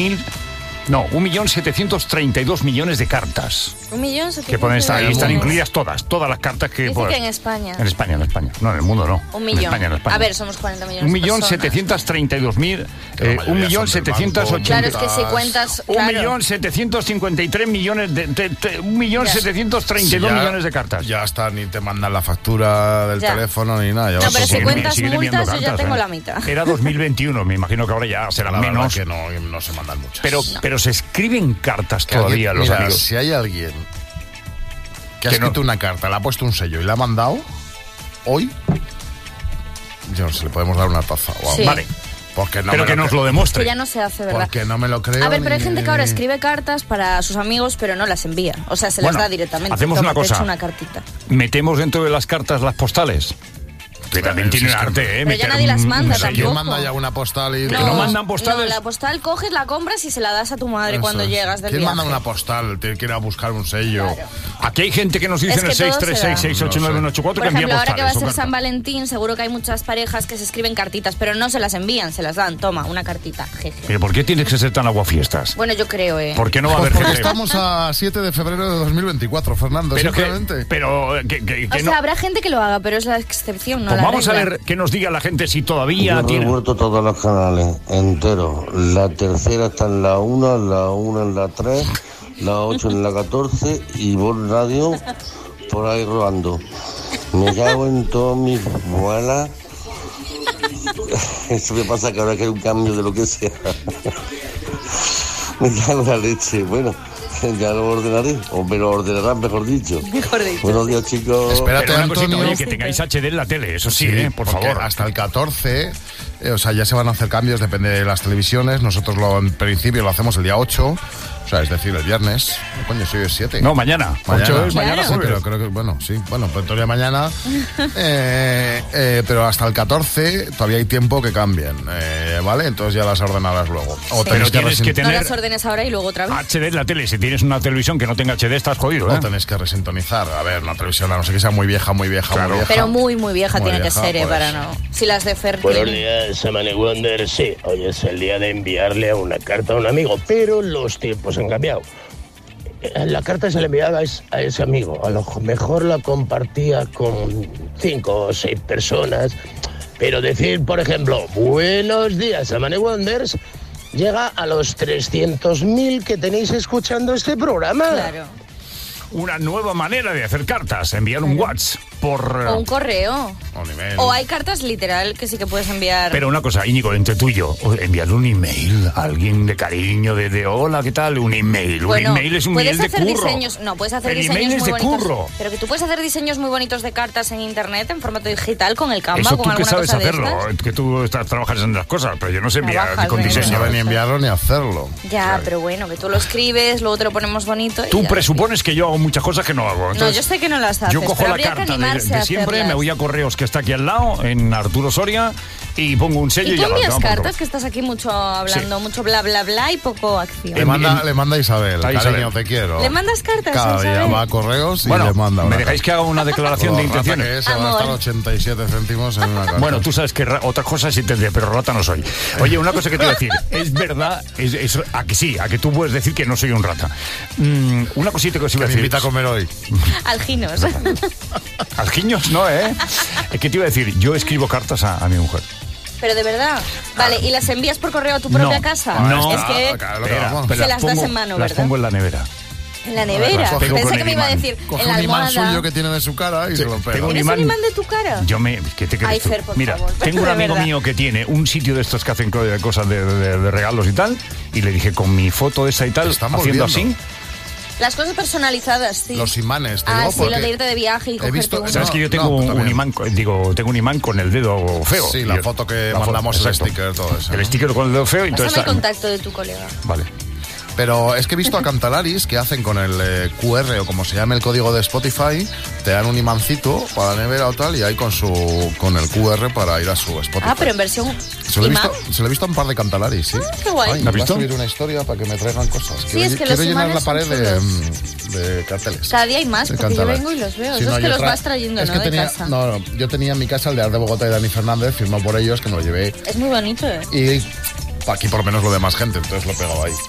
1.732.000.000 de cartas. 1.732.000. Que pueden estar, ahí están incluidas todas las cartas que... Dice que en España. En España. No, en el mundo no. 1 millón. En España. A ver, somos 40 millones. 1.732.000. 1.780.000. Claro, es que si cuentas... Claro. 1.753.000.000 de... 1.732.000.000 de cartas. Ya está, ni te mandan la factura del teléfono ni nada. No, pero si cuentas multas, yo ya tengo la mitad. Era 2021, me imagino que ahora ya serán menos. Que no se mandan muchas. Pero Pero se escriben cartas todavía los amigos. Si hay alguien que ha escrito una carta, le ha puesto un sello y la ha mandado hoy, yo no sé, le podemos dar una taza. Wow. Sí. Vale. Pero que nos lo demuestre. Que ya no se hace, ¿verdad? Porque no me lo creo. A ver, pero hay gente que ahora escribe cartas para sus amigos, pero no las envía. O sea, se las da directamente. Hacemos una cosa. Te echo una cartita. Metemos dentro de las cartas las postales. Que también tiene arte, ¿eh? Pero ya nadie las manda tampoco. ¿Quién manda ya una postal? ¿Que no mandan postales? No, la postal coges, la compras y se la das a tu madre cuando llegas del viaje. ¿Quién manda una postal? Tiene que ir a buscar un sello. Claro. Aquí hay gente que nos dice en el 636689184 Por que envía ejemplo, ahora que va a ser postales. San Valentín, seguro que hay muchas parejas que se escriben cartitas, pero no se las envían, se las dan. Toma, una cartita. Jeje. ¿Pero por qué tienes que ser tan aguafiestas? Bueno, yo creo, ¿Por qué no va a haber porque gente? Estamos a 7 de febrero de 2024, Fernando, simplemente. O sea, habrá gente que lo haga, pero es la excepción, no pues la vamos regla. a ver qué nos diga la gente si todavía Yo tiene... he vuelto todos los canales enteros. La tercera está en la 1, la 1 en la 3, la 8 en la 14 y Vol Radio por ahí rodando. Me cago en todas mis bolas. Eso me pasa que ahora que hay un cambio de lo que sea. Me cago en la leche. Bueno, ya lo ordenaré, o me lo ordenarán, mejor dicho. Buenos días, chicos. Espérate, Pero una cosita, Antonio, oye, que tengáis HD en la tele, eso sí, por porque favor. hasta el 14, o sea, ya se van a hacer cambios, depende de las televisiones. Nosotros en principio lo hacemos el día 8, o sea, es decir, el viernes. Coño, soy el 7. No, mañana. 8 es mañana, sí, pero creo que, bueno, pues todavía mañana. Pero hasta el 14 todavía hay tiempo que cambien, ¿vale? Entonces ya las ordenarás luego. O Pero tienes que No tener las ordenes ahora y luego otra vez. HD en la tele. Si tienes una televisión que no tenga HD, estás jodido, ¿eh? O tenés que resintonizar. A ver, una televisión, a no sé que sea muy vieja, muy vieja. Pero muy, muy vieja Muy tiene vieja, que ser, pues. para no. Si las de Fer. Buenos días, Samane Wonder. Sí, hoy es el día de enviarle una carta a un amigo, pero los tiempos han cambiado. La carta se le enviaba a ese amigo. A lo mejor la compartía con 5 o 6 personas. Pero decir, por ejemplo, buenos días, Samane Wonders, llega a los 300.000 que tenéis escuchando este programa. Claro. Una nueva manera de hacer cartas. Enviar un WhatsApp por... O un correo. O un email. O hay cartas literal que sí que puedes enviar. Pero una cosa, Íñigo, entre tú y yo, enviarle un email a alguien de cariño, de hola, ¿qué tal? Un email. Bueno, un email es un puedes email de hacer curro. diseños. No, puedes hacer El diseños email es muy de bonitos. curro. Pero que tú puedes hacer diseños muy bonitos de cartas en internet en formato digital con el Canva, Eso con tú que alguna sabes cosa de hacerlo, estas. que tú trabajas en las cosas, pero yo no sé enviar Trabajas, con ¿verdad? diseño. No sabe ni enviarlo ni hacerlo. Ya, pero bueno, que tú lo escribes, luego te lo ponemos bonito. y Tú ya. presupones que yo hago muchas cosas que no hago. No, Entonces, yo sé que no las haces. yo cojo pero la habría que carta animarse de a siempre, hacerlas. me voy a Correos, que está aquí al lado, en Arturo Soria, y pongo un sello ¿Y y tú ya la envías tomo por cartas? Que estás aquí mucho hablando, mucho bla bla bla y poco acción. Le manda Isabel, Está cariño, Isabel. te quiero. ¿Le mandas cartas Cada a día Isabel? va a Correos y Bueno, le manda ¿me una dejáis carta. que haga una declaración de Lo rata intenciones? que es, se va a gastar 87 céntimos en una carta. Bueno, tú sabes que otra cosa sí tendré, pero rata no soy. Oye, una cosa que te iba a decir, es verdad, a que sí, a que tú puedes decir que no soy un rata. Una cosita que os iba a me decir. invita a comer hoy. Alginos. Algiños no, ¿eh? Es que te iba a decir, yo escribo cartas a mi mujer. Pero de verdad. Vale, ¿y las envías por correo a tu propia No, casa? no. Es que Claro, Espera, se las das en mano, las ¿verdad? pongo en la nevera. En la nevera. Pego con Pensé el que me iba a imán. decir Coge en la un imán almohada. suyo que tiene de su cara y se lo pega. tengo un ¿Tienes un imán de tu cara? Yo ¿qué te crees Ay, tú? Fer, por Mira, favor. tengo un De amigo verdad. mío que tiene un sitio de estos que hacen cosas de regalos y tal, y le dije con mi foto esa y tal, Están haciendo volviendo. así. Las cosas personalizadas, sí. Los imanes, te Ah, digo, sí, lo porque de irte de viaje y cogerte visto- uno. ¿Sabes que yo tengo No, pues un también. imán, tengo un imán con el dedo feo? Sí, Y la yo- foto que la foto, mandamos, el exacto. sticker, todo eso. El ¿no? sticker con el dedo feo, entonces Pásame el contacto de tu colega. Vale. Pero es que he visto a Cantalaris que hacen con el QR o como se llame el código de Spotify, te dan un imancito para la nevera o tal y ahí con el QR para ir a su Spotify. Ah, pero en versión Se lo he imán. visto, se lo he visto a un par de Cantalaris, sí. Ah, qué guay. Ay, ¿La has voy a visto? subir una historia para que me traigan cosas. Sí, es que quiero los llenar la imanes son pared de carteles. Cada día hay más, de porque yo Cantalaris. vengo y los veo. Sí, Eso no, es que yo los vas trayendo, es ¿no? que De tenía, casa. no, yo tenía en mi casa el de Art de Bogotá y Dani Fernández, firmado por ellos, que me lo llevé. Es muy bonito, ¿eh? Y aquí por lo menos lo de más gente, entonces lo he pegado ahí.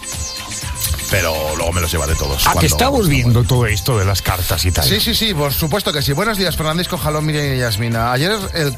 Pero luego me los llevaré todos. ¿A que cuando- está volviendo todo esto de las cartas y tal? Sí, por supuesto que sí. Buenos días, Fernandisco, Jalón, Miriam y Yasmina. Ayer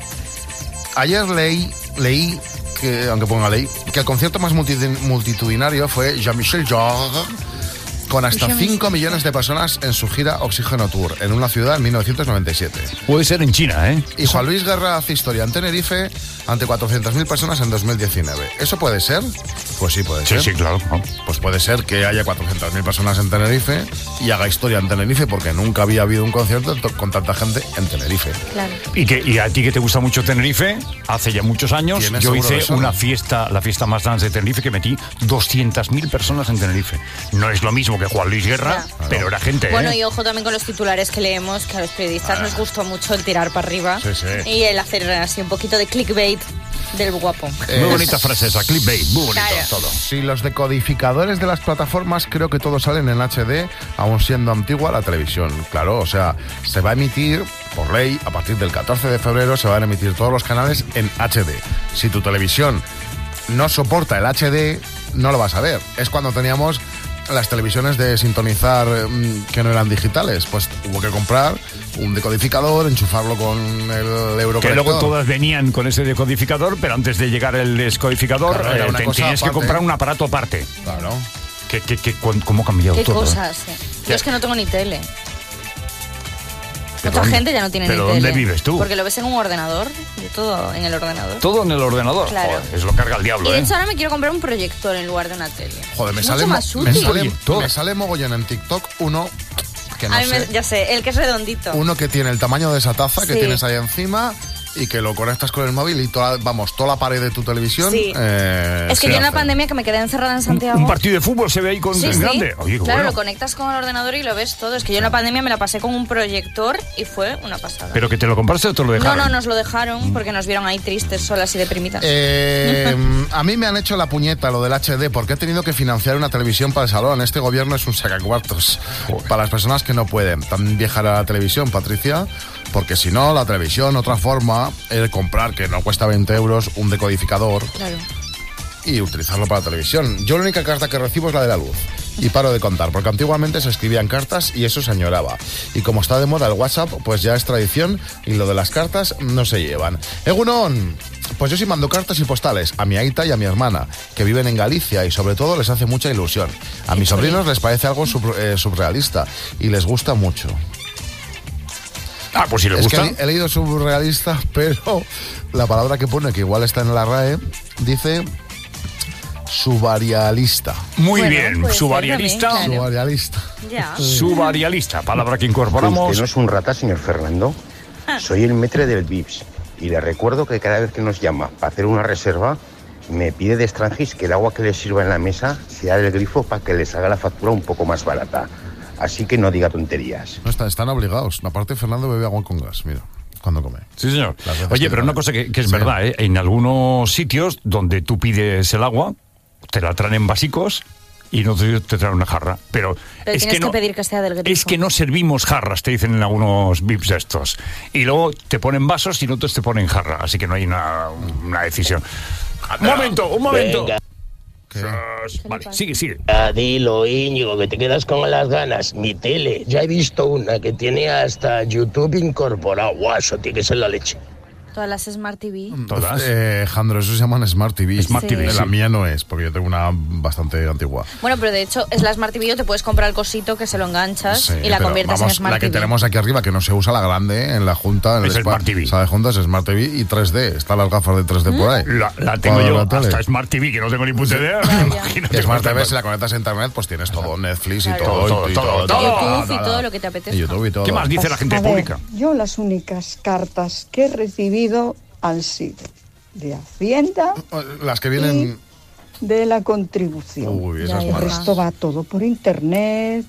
leí que, aunque ponga ley, que el concierto más multitudinario fue Jean-Michel Jarre con hasta 5 millones de personas en su gira Oxígeno Tour, en una ciudad en 1997. Puede ser en China, ¿eh? Y Juan Luis Guerra hace historia en Tenerife ante 400.000 personas en 2019. ¿Eso puede ser? Pues sí, puede ser. Sí, claro. Pues puede ser que haya 400.000 personas en Tenerife y haga historia en Tenerife, porque nunca había habido un concierto con tanta gente en Tenerife. Claro. Y a ti que te gusta mucho Tenerife, hace ya muchos años yo hice una fiesta, la fiesta más dance de Tenerife, que metí 200.000 personas en Tenerife. No es lo mismo que Juan Luis Guerra, pero era gente. Bueno, y ojo también con los titulares que leemos, que a los periodistas nos gustó mucho el tirar para arriba y el hacer así un poquito de clickbait del guapo. Muy bonita frase esa, clickbait, muy bonito todo. Si los decodificadores de las plataformas, creo que todos salen en HD, aún siendo antigua la televisión. Claro, o sea, se va a emitir, por ley, a partir del 14 de febrero se van a emitir todos los canales en HD. Si tu televisión no soporta el HD, no lo vas a ver. Es cuando teníamos las televisiones de sintonizar que no eran digitales, pues hubo que comprar un decodificador, enchufarlo con el euroconector. Que luego todas venían con ese decodificador, pero antes de llegar el descodificador tenías que comprar un aparato aparte. Claro. ¿Cómo ha cambiado ¿Qué todo? ¿Qué cosas? Yo es que no tengo ni tele. Mucha gente ya no tiene ni tele. ¿Pero dónde vives tú? Porque lo ves en un ordenador, yo todo en el ordenador. ¿Todo en el ordenador? Claro. Joder, es lo carga el diablo, Y de hecho ahora me quiero comprar un proyector en lugar de una tele. Joder, me sale mogollón en TikTok uno que no sé. Ya sé, el que es redondito. Uno que tiene el tamaño de esa taza que Sí. tienes ahí encima y que lo conectas con el móvil y toda la pared de tu televisión. Sí. Es que yo en la pandemia que me quedé encerrada en Santiago. Un partido de fútbol se ve ahí con Sí, grande. Oye, claro, bueno. lo conectas con el ordenador y lo ves todo. Es que yo en la pandemia me la pasé con un proyector y fue una pasada. ¿Pero que te lo compraste o te lo dejaron? No, nos lo dejaron porque nos vieron ahí tristes, solas y deprimidas. A mí me han hecho la puñeta lo del HD porque he tenido que financiar una televisión para el salón. Este gobierno es un sacacuartos para las personas que no pueden. Tan vieja era la televisión, Patricia, porque si no, la televisión, otra forma, es comprar, que no cuesta 20 euros, un decodificador Claro. y utilizarlo para la televisión. Yo la única carta que recibo es la de la luz. Y paro de contar, porque antiguamente se escribían cartas y eso se añoraba. Y como está de moda el WhatsApp, pues ya es tradición y lo de las cartas no se llevan. Egunon, pues yo sí mando cartas y postales a mi aita y a mi hermana, que viven en Galicia y sobre todo les hace mucha ilusión. A mis sobrinos les parece algo surrealista y les gusta mucho. Ah, pues si les gusta. Que he leído surrealista, pero la palabra que pone, que igual está en la RAE, dice subarialista. Muy bien, subarialista. También, claro. Subarialista. Ya. Subarialista, palabra que incorporamos. ¿Usted no es un rata, señor Fernando? Soy el metre del Vips y le recuerdo que cada vez que nos llama para hacer una reserva, me pide de Strangis que el agua que le sirva en la mesa sea del grifo para que les haga la factura un poco más barata. Así que no diga tonterías. No, están obligados. Aparte, Fernando bebe agua con gas, mira, cuando come. Sí, señor. Oye, pero una cosa que es verdad, ¿eh? En algunos sitios donde tú pides el agua, te la traen en vasicos y no te traen una jarra. Pero es tienes que no, pedir que sea del grifo. es que no servimos jarras, te dicen en algunos VIPs estos. Y luego te ponen vasos y en otros te ponen jarra. Así que no hay una decisión. Un momento. Venga. Vale, sigue. Dilo, Íñigo, que te quedas con las ganas. Mi tele, ya he visto una que tiene hasta YouTube incorporado. Guau, eso tiene que ser la leche. Todas las Smart TV. Todas. Jandro, eso se llaman Smart TV. Smart TV, La sí. mía no es, porque yo tengo una bastante antigua. Bueno, pero de hecho es la Smart TV, te puedes comprar el cosito que se lo enganchas Sí, y la pero conviertes en Smart la que TV. tenemos aquí arriba, que no se usa, la grande, en la Junta. En Es Smart TV. Sala de Juntas, Smart TV y 3D. Están las gafas de 3D por ahí. La tengo Para yo la tele. hasta Smart TV, que no tengo ni puta idea. Y Smart TV, si la conectas a internet, pues tienes todo, Netflix y todo. Todo. YouTube y todo lo que te apetezca. Y YouTube y todo. ¿Qué más dice la gente A ver, pública? yo las únicas cartas que he recibido han sido de Hacienda, Las que vienen... de la contribución. Uy, esas El malas. resto va todo por internet,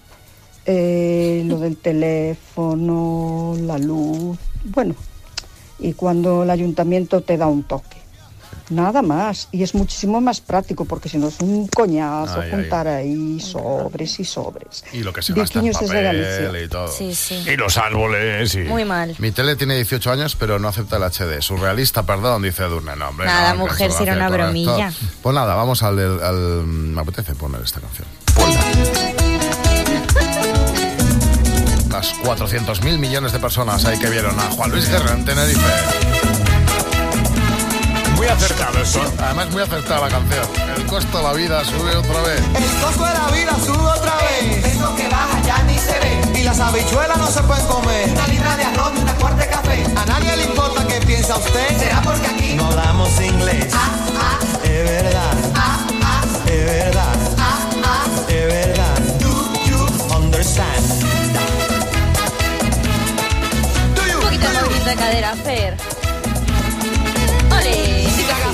lo del teléfono, la luz, bueno, y cuando el ayuntamiento te da un toque. Nada más, y es muchísimo más práctico porque si no es un coñazo juntar ahí sobres y sobres. Y lo que se gasta en Viquiños es de Galicia. papel y todo. Sí. Y los árboles. Muy mal. Mi tele tiene 18 años, pero no acepta el HD. Surrealista, perdón, dice Durne. No, hombre, Nada, no, mujer, que si era una correcto. bromilla. Pues nada, vamos al... Me apetece poner esta canción. Las 400.000 millones de personas ahí que vieron a Juan Luis Guerra en Tenerife. muy acertado esto. Además, muy acertada la canción. El costo de la vida sube otra vez. El costo de la vida sube otra vez. Eso que baja ya ni se ve. Y las habichuelas no se pueden comer. Una libra de arroz y una cuarta de café. A nadie le importa qué piensa usted. Será porque aquí no hablamos inglés. Es verdad. Es verdad. Es verdad. Do you understand? Un poquito de movimiento de cadera, Fer. ¡Ole!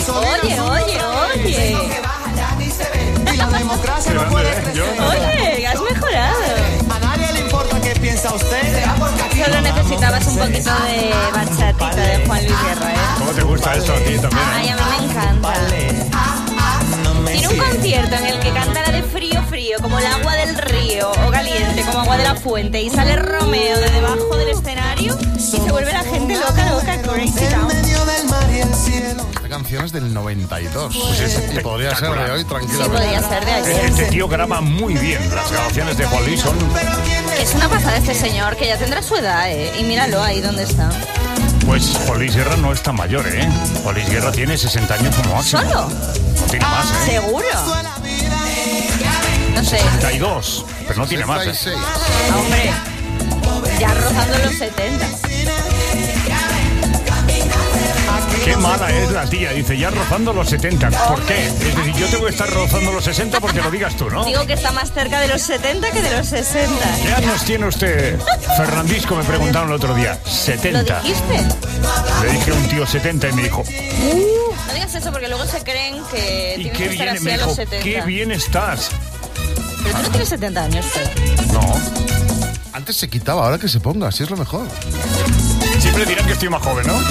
Oye. Y la democracia no puede crecer. Oye, has mejorado. A nadie le importa qué piensa usted. Solo necesitabas un poquito de bachatita de Juan Luis Guerra, ¿eh? ¿Cómo te gusta esto a ti también? Ay, a mí me encanta. Tiene un concierto en el que canta la de frío, como el agua del río, o caliente, como agua de la fuente, y sale Romeo de debajo del escenario y se vuelve la gente loca, crazy town. Esta canción es del 92. Pues y podría ser de hoy, tranquilamente. Sí, podría ser de ayer. Este tío graba muy bien las grabaciones de Juan Luis. Es una pasada este señor, que ya tendrá su edad, y míralo ahí donde está. Pues Juan Luis Guerra no es tan mayor, ¿eh? Juan Luis Guerra tiene 60 años como máximo. ¿Solo? No tiene más, ¿eh? ¿Seguro? No sé. 62, pero no tiene más, ¿eh? Hombre, ya rozando los 70. Qué mala es la tía, dice, ya rozando los 70. ¿Por qué? Es decir, yo tengo que estar rozando los 60 porque lo digas tú, ¿no? Digo que está más cerca de los 70 que de los 60. ¿Qué años tiene usted? Fernandisco me preguntaron el otro día. 70. ¿Lo dijiste? Le dije a un tío 70 y me dijo... No digas eso porque luego se creen que y tienes qué que estar bien, así me a los dijo, 70. qué bien estás. Pero tú no tienes 70 años, pero... No. Antes se quitaba, ahora que se ponga, así es lo mejor. Siempre dirán que estoy más joven, ¿no?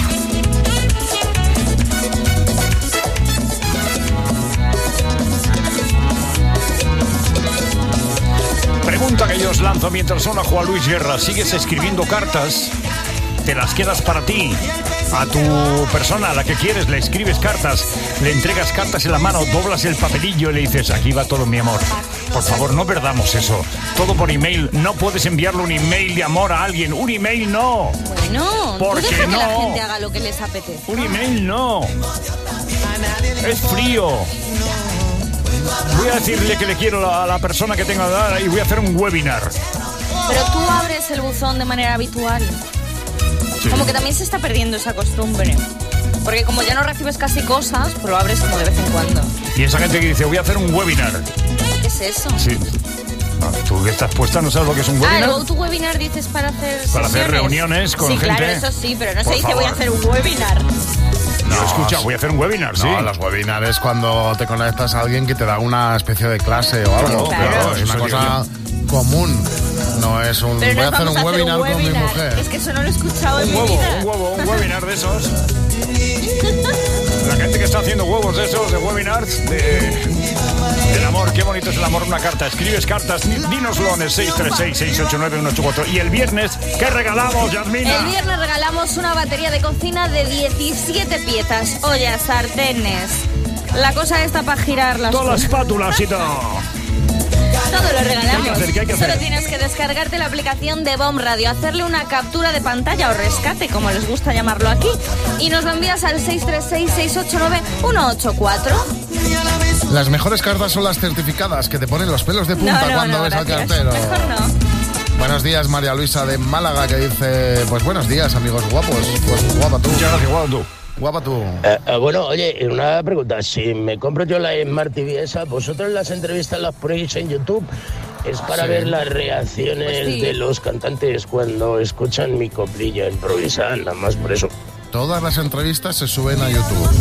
Pregunta que yo os lanzo mientras suena Juan Luis Guerra. ¿Sigues escribiendo cartas? ¿Te las quedas para ti? A tu persona, a la que quieres, le escribes cartas, le entregas cartas en la mano, doblas el papelillo y le dices, aquí va todo mi amor. Por favor, no perdamos eso. Todo por email. No puedes enviarle un email de amor a alguien. Un email no. Bueno, ¿por qué deja no? que la gente haga lo que les apetece. Un email no. Es frío. Voy a decirle que le quiero a la persona que tenga que dar y voy a hacer un webinar. Pero tú abres el buzón de manera habitual. Sí. Como que también se está perdiendo esa costumbre. Porque como ya no recibes casi cosas, pues lo abres como de vez en cuando. Y esa gente que dice, voy a hacer un webinar. ¿Qué es eso? Sí. No, tú que estás puesta no sabes lo que es un webinar. Ah, tu webinar dices para hacer sesiones. Para hacer reuniones con gente. Sí, claro, eso sí, pero no se dice voy a hacer un webinar. No, escucha, voy a hacer un webinar, sí. No, los webinars es cuando te conectas a alguien que te da una especie de clase o algo. Claro. Pero es una cosa común. No es un... Pero voy a hacer un webinar con mi mujer. Es que eso no lo he escuchado en mi vida. Un webinar de esos. La gente que está haciendo huevos de esos, de webinars, del amor. Qué bonito es el amor, una carta. Escribes cartas, dínoslo en el 636-689-184. Y el viernes, ¿qué regalamos, Yasmina? El viernes regalamos una batería de cocina de 17 piezas. Ollas, sartenes. La cosa está para girarlas. Todas las espátulas y todo. Todo lo regalamos. ¿Qué hay que hacer? Solo tienes que descargarte la aplicación de BOM Radio, hacerle una captura de pantalla o rescate, como les gusta llamarlo aquí, y nos lo envías al 636-689-184. Las mejores cartas son las certificadas, que te ponen los pelos de punta cuando ves gracias. al cartero. Mejor no. Buenos días, María Luisa de Málaga, que dice, pues buenos días, amigos guapos. Pues guapa tú. Muchas gracias, guapa tú. Guapa tú. Bueno, oye, una pregunta. Si me compro yo la Smart TV esa, ¿vosotros las entrevistas las ponéis en YouTube? Es para ver las reacciones de los cantantes cuando escuchan mi coplilla improvisada, nada más por eso. Todas las entrevistas se suben a YouTube.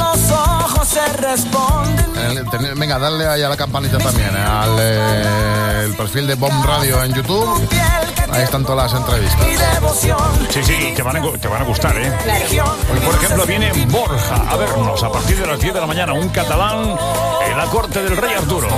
Venga, dale ahí a la campanita también, al el perfil de BOM Radio en YouTube. Ahí están todas las entrevistas. Sí, te van a gustar, ¿eh? Claro. Hoy, por ejemplo, viene Borja a vernos a partir de las 10 de la mañana, un catalán en la corte del rey Arturo.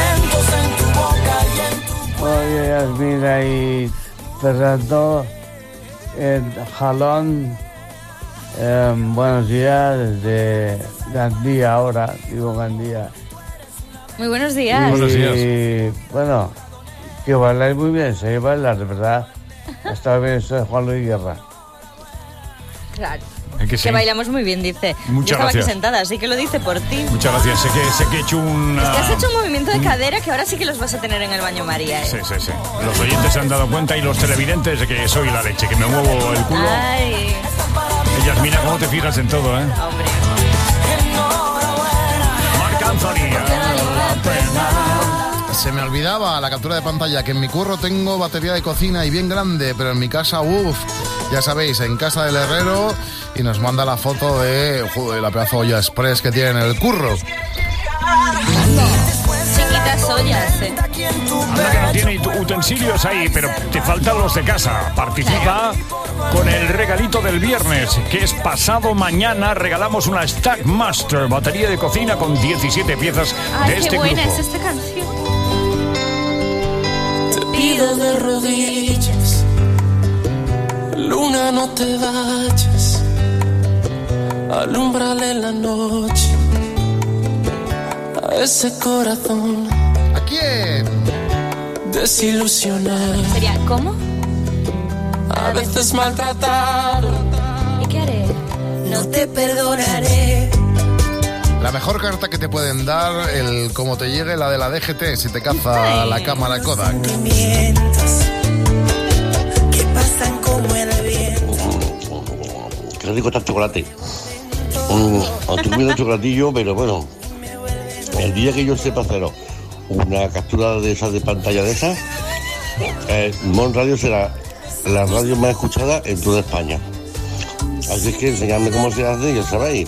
Oye, Yasmina y Fernando, en Jalón, buenos días, desde Gandía ahora, digo Gandía. Muy buenos días. Buenos días. Y bueno, que bailáis muy bien, se bailar, de verdad. Está bien eso de Juan Luis Guerra. Claro. Que sí. Que bailamos muy bien, dice. Muchas Yo estaba gracias. aquí sentada, así que lo dice por ti. Muchas gracias. Sé que he hecho un... Es que has hecho un movimiento de cadera que ahora sí que los vas a tener en el baño María. Sí. Los oyentes se han dado cuenta y los televidentes de que soy la leche, que me muevo el culo. Ay. Ellas, mira cómo te fijas en todo, ¿eh? Hombre. Marc Anthony. Se me olvidaba la captura de pantalla, que en mi curro tengo batería de cocina y bien grande, pero en mi casa, ya sabéis, en casa del herrero, y nos manda la foto de la pedazo olla express que tiene en el curro. Chiquitas ollas, Anda que no tiene utensilios ahí, pero te faltan los de casa. Participa con el regalito del viernes, que es pasado mañana. Regalamos una Stackmaster, batería de cocina con 17 piezas de este qué buena grupo. es esta canción. Pido de rodillas, luna, no te vayas, alúmbrale la noche a ese corazón. ¿A quién? Desilusionado, Sería, ¿cómo? a veces maltratado. ¿Y qué haré? No te perdonaré. La mejor carta que te pueden dar, el cómo te llegue, la de la DGT, si te caza la cámara Kodak. Que pasan como el viento. Qué rico está el chocolate. Estoy comiendo chocolatillo, pero bueno, el día que yo sepa hacer una captura de esas de pantalla de esas, Mon Radio será la radio más escuchada en toda España. Así es que enseñadme cómo se hace y ya sabéis.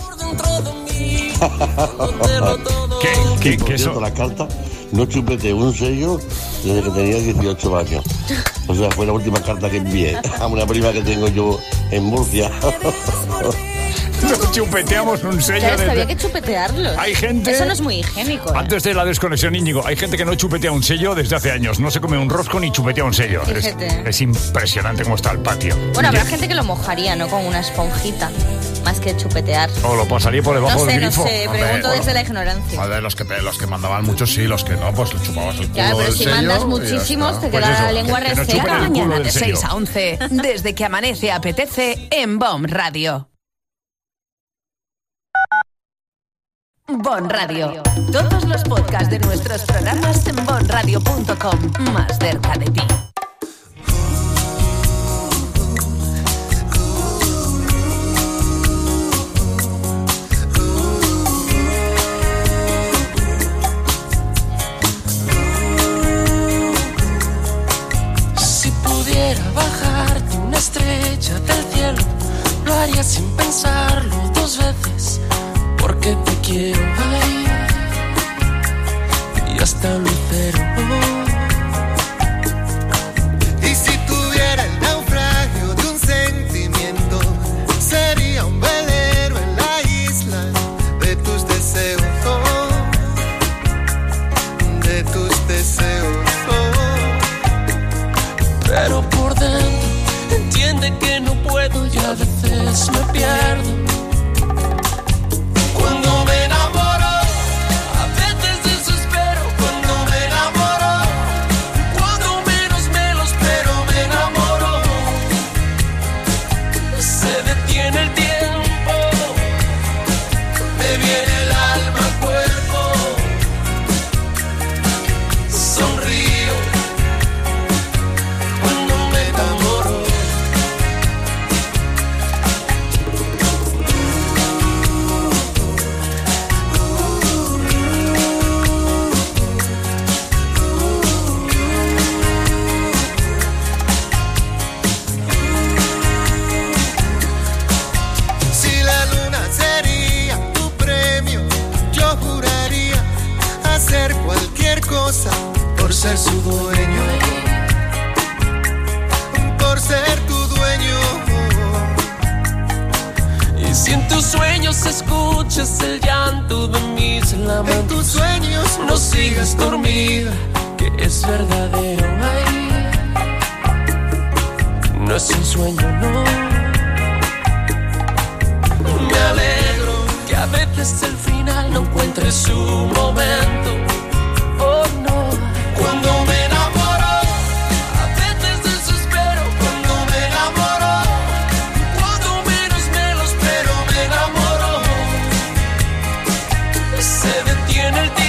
¿Qué eso? La carta, no chupete un sello desde que tenía 18 años. O sea, fue la última carta que envié a una prima que tengo yo en Murcia. Nos chupeteamos un sello. Claro, desde... había que chupetearlos. Hay gente... Eso no es muy higiénico. Antes de la desconexión, Íñigo, hay gente que no chupetea un sello desde hace años. No se come un rosco ni chupetea un sello. Es impresionante cómo está el patio. Bueno, habrá gente que lo mojaría, ¿no? Con una esponjita, más que chupetear. O lo pasaría por debajo del grifo. No sé, pregunto desde la ignorancia. A ver, los que mandaban muchos sí, los que no, pues lo chupabas el culo. Claro, pero del si sello mandas y muchísimos, te ya queda está. la lengua Que no reseca. chupen Cada el culo mañana del de sello. 6 a 11, desde que amanece apetece en BOM Radio. BOM Radio. Todos los podcasts de nuestros programas en bomradio.com. Más cerca de ti. Si pudiera bajarte una estrella del cielo, lo haría sin pensarlo dos veces, porque te quiero, ay, y hasta lucero. Y si tuviera el naufragio de un sentimiento, sería un velero en la isla de tus deseos, de tus deseos. Pero por dentro entiende que no puedo y a veces me pierdo. Cuando me enamoro, a veces desespero. Cuando me enamoro, cuando menos me lo espero, me enamoro. Se detiene el tiempo, me viene el alma al cuerpo. Sonrío cuando me enamoro. Si la luna sería tu premio, yo juraría hacer cualquier cosa por ser su dueño, por ser tu dueño. Y si en tus sueños escuchas el llanto de mis lamentos, En tus sueños no sigas dormida, que es verdadero, ay, no es un sueño, no. Me alegro que a veces el final no encuentre su momento, oh no. Cuando me enamoro, a veces desespero. Cuando me enamoro, cuando menos me lo espero, en el tiempo.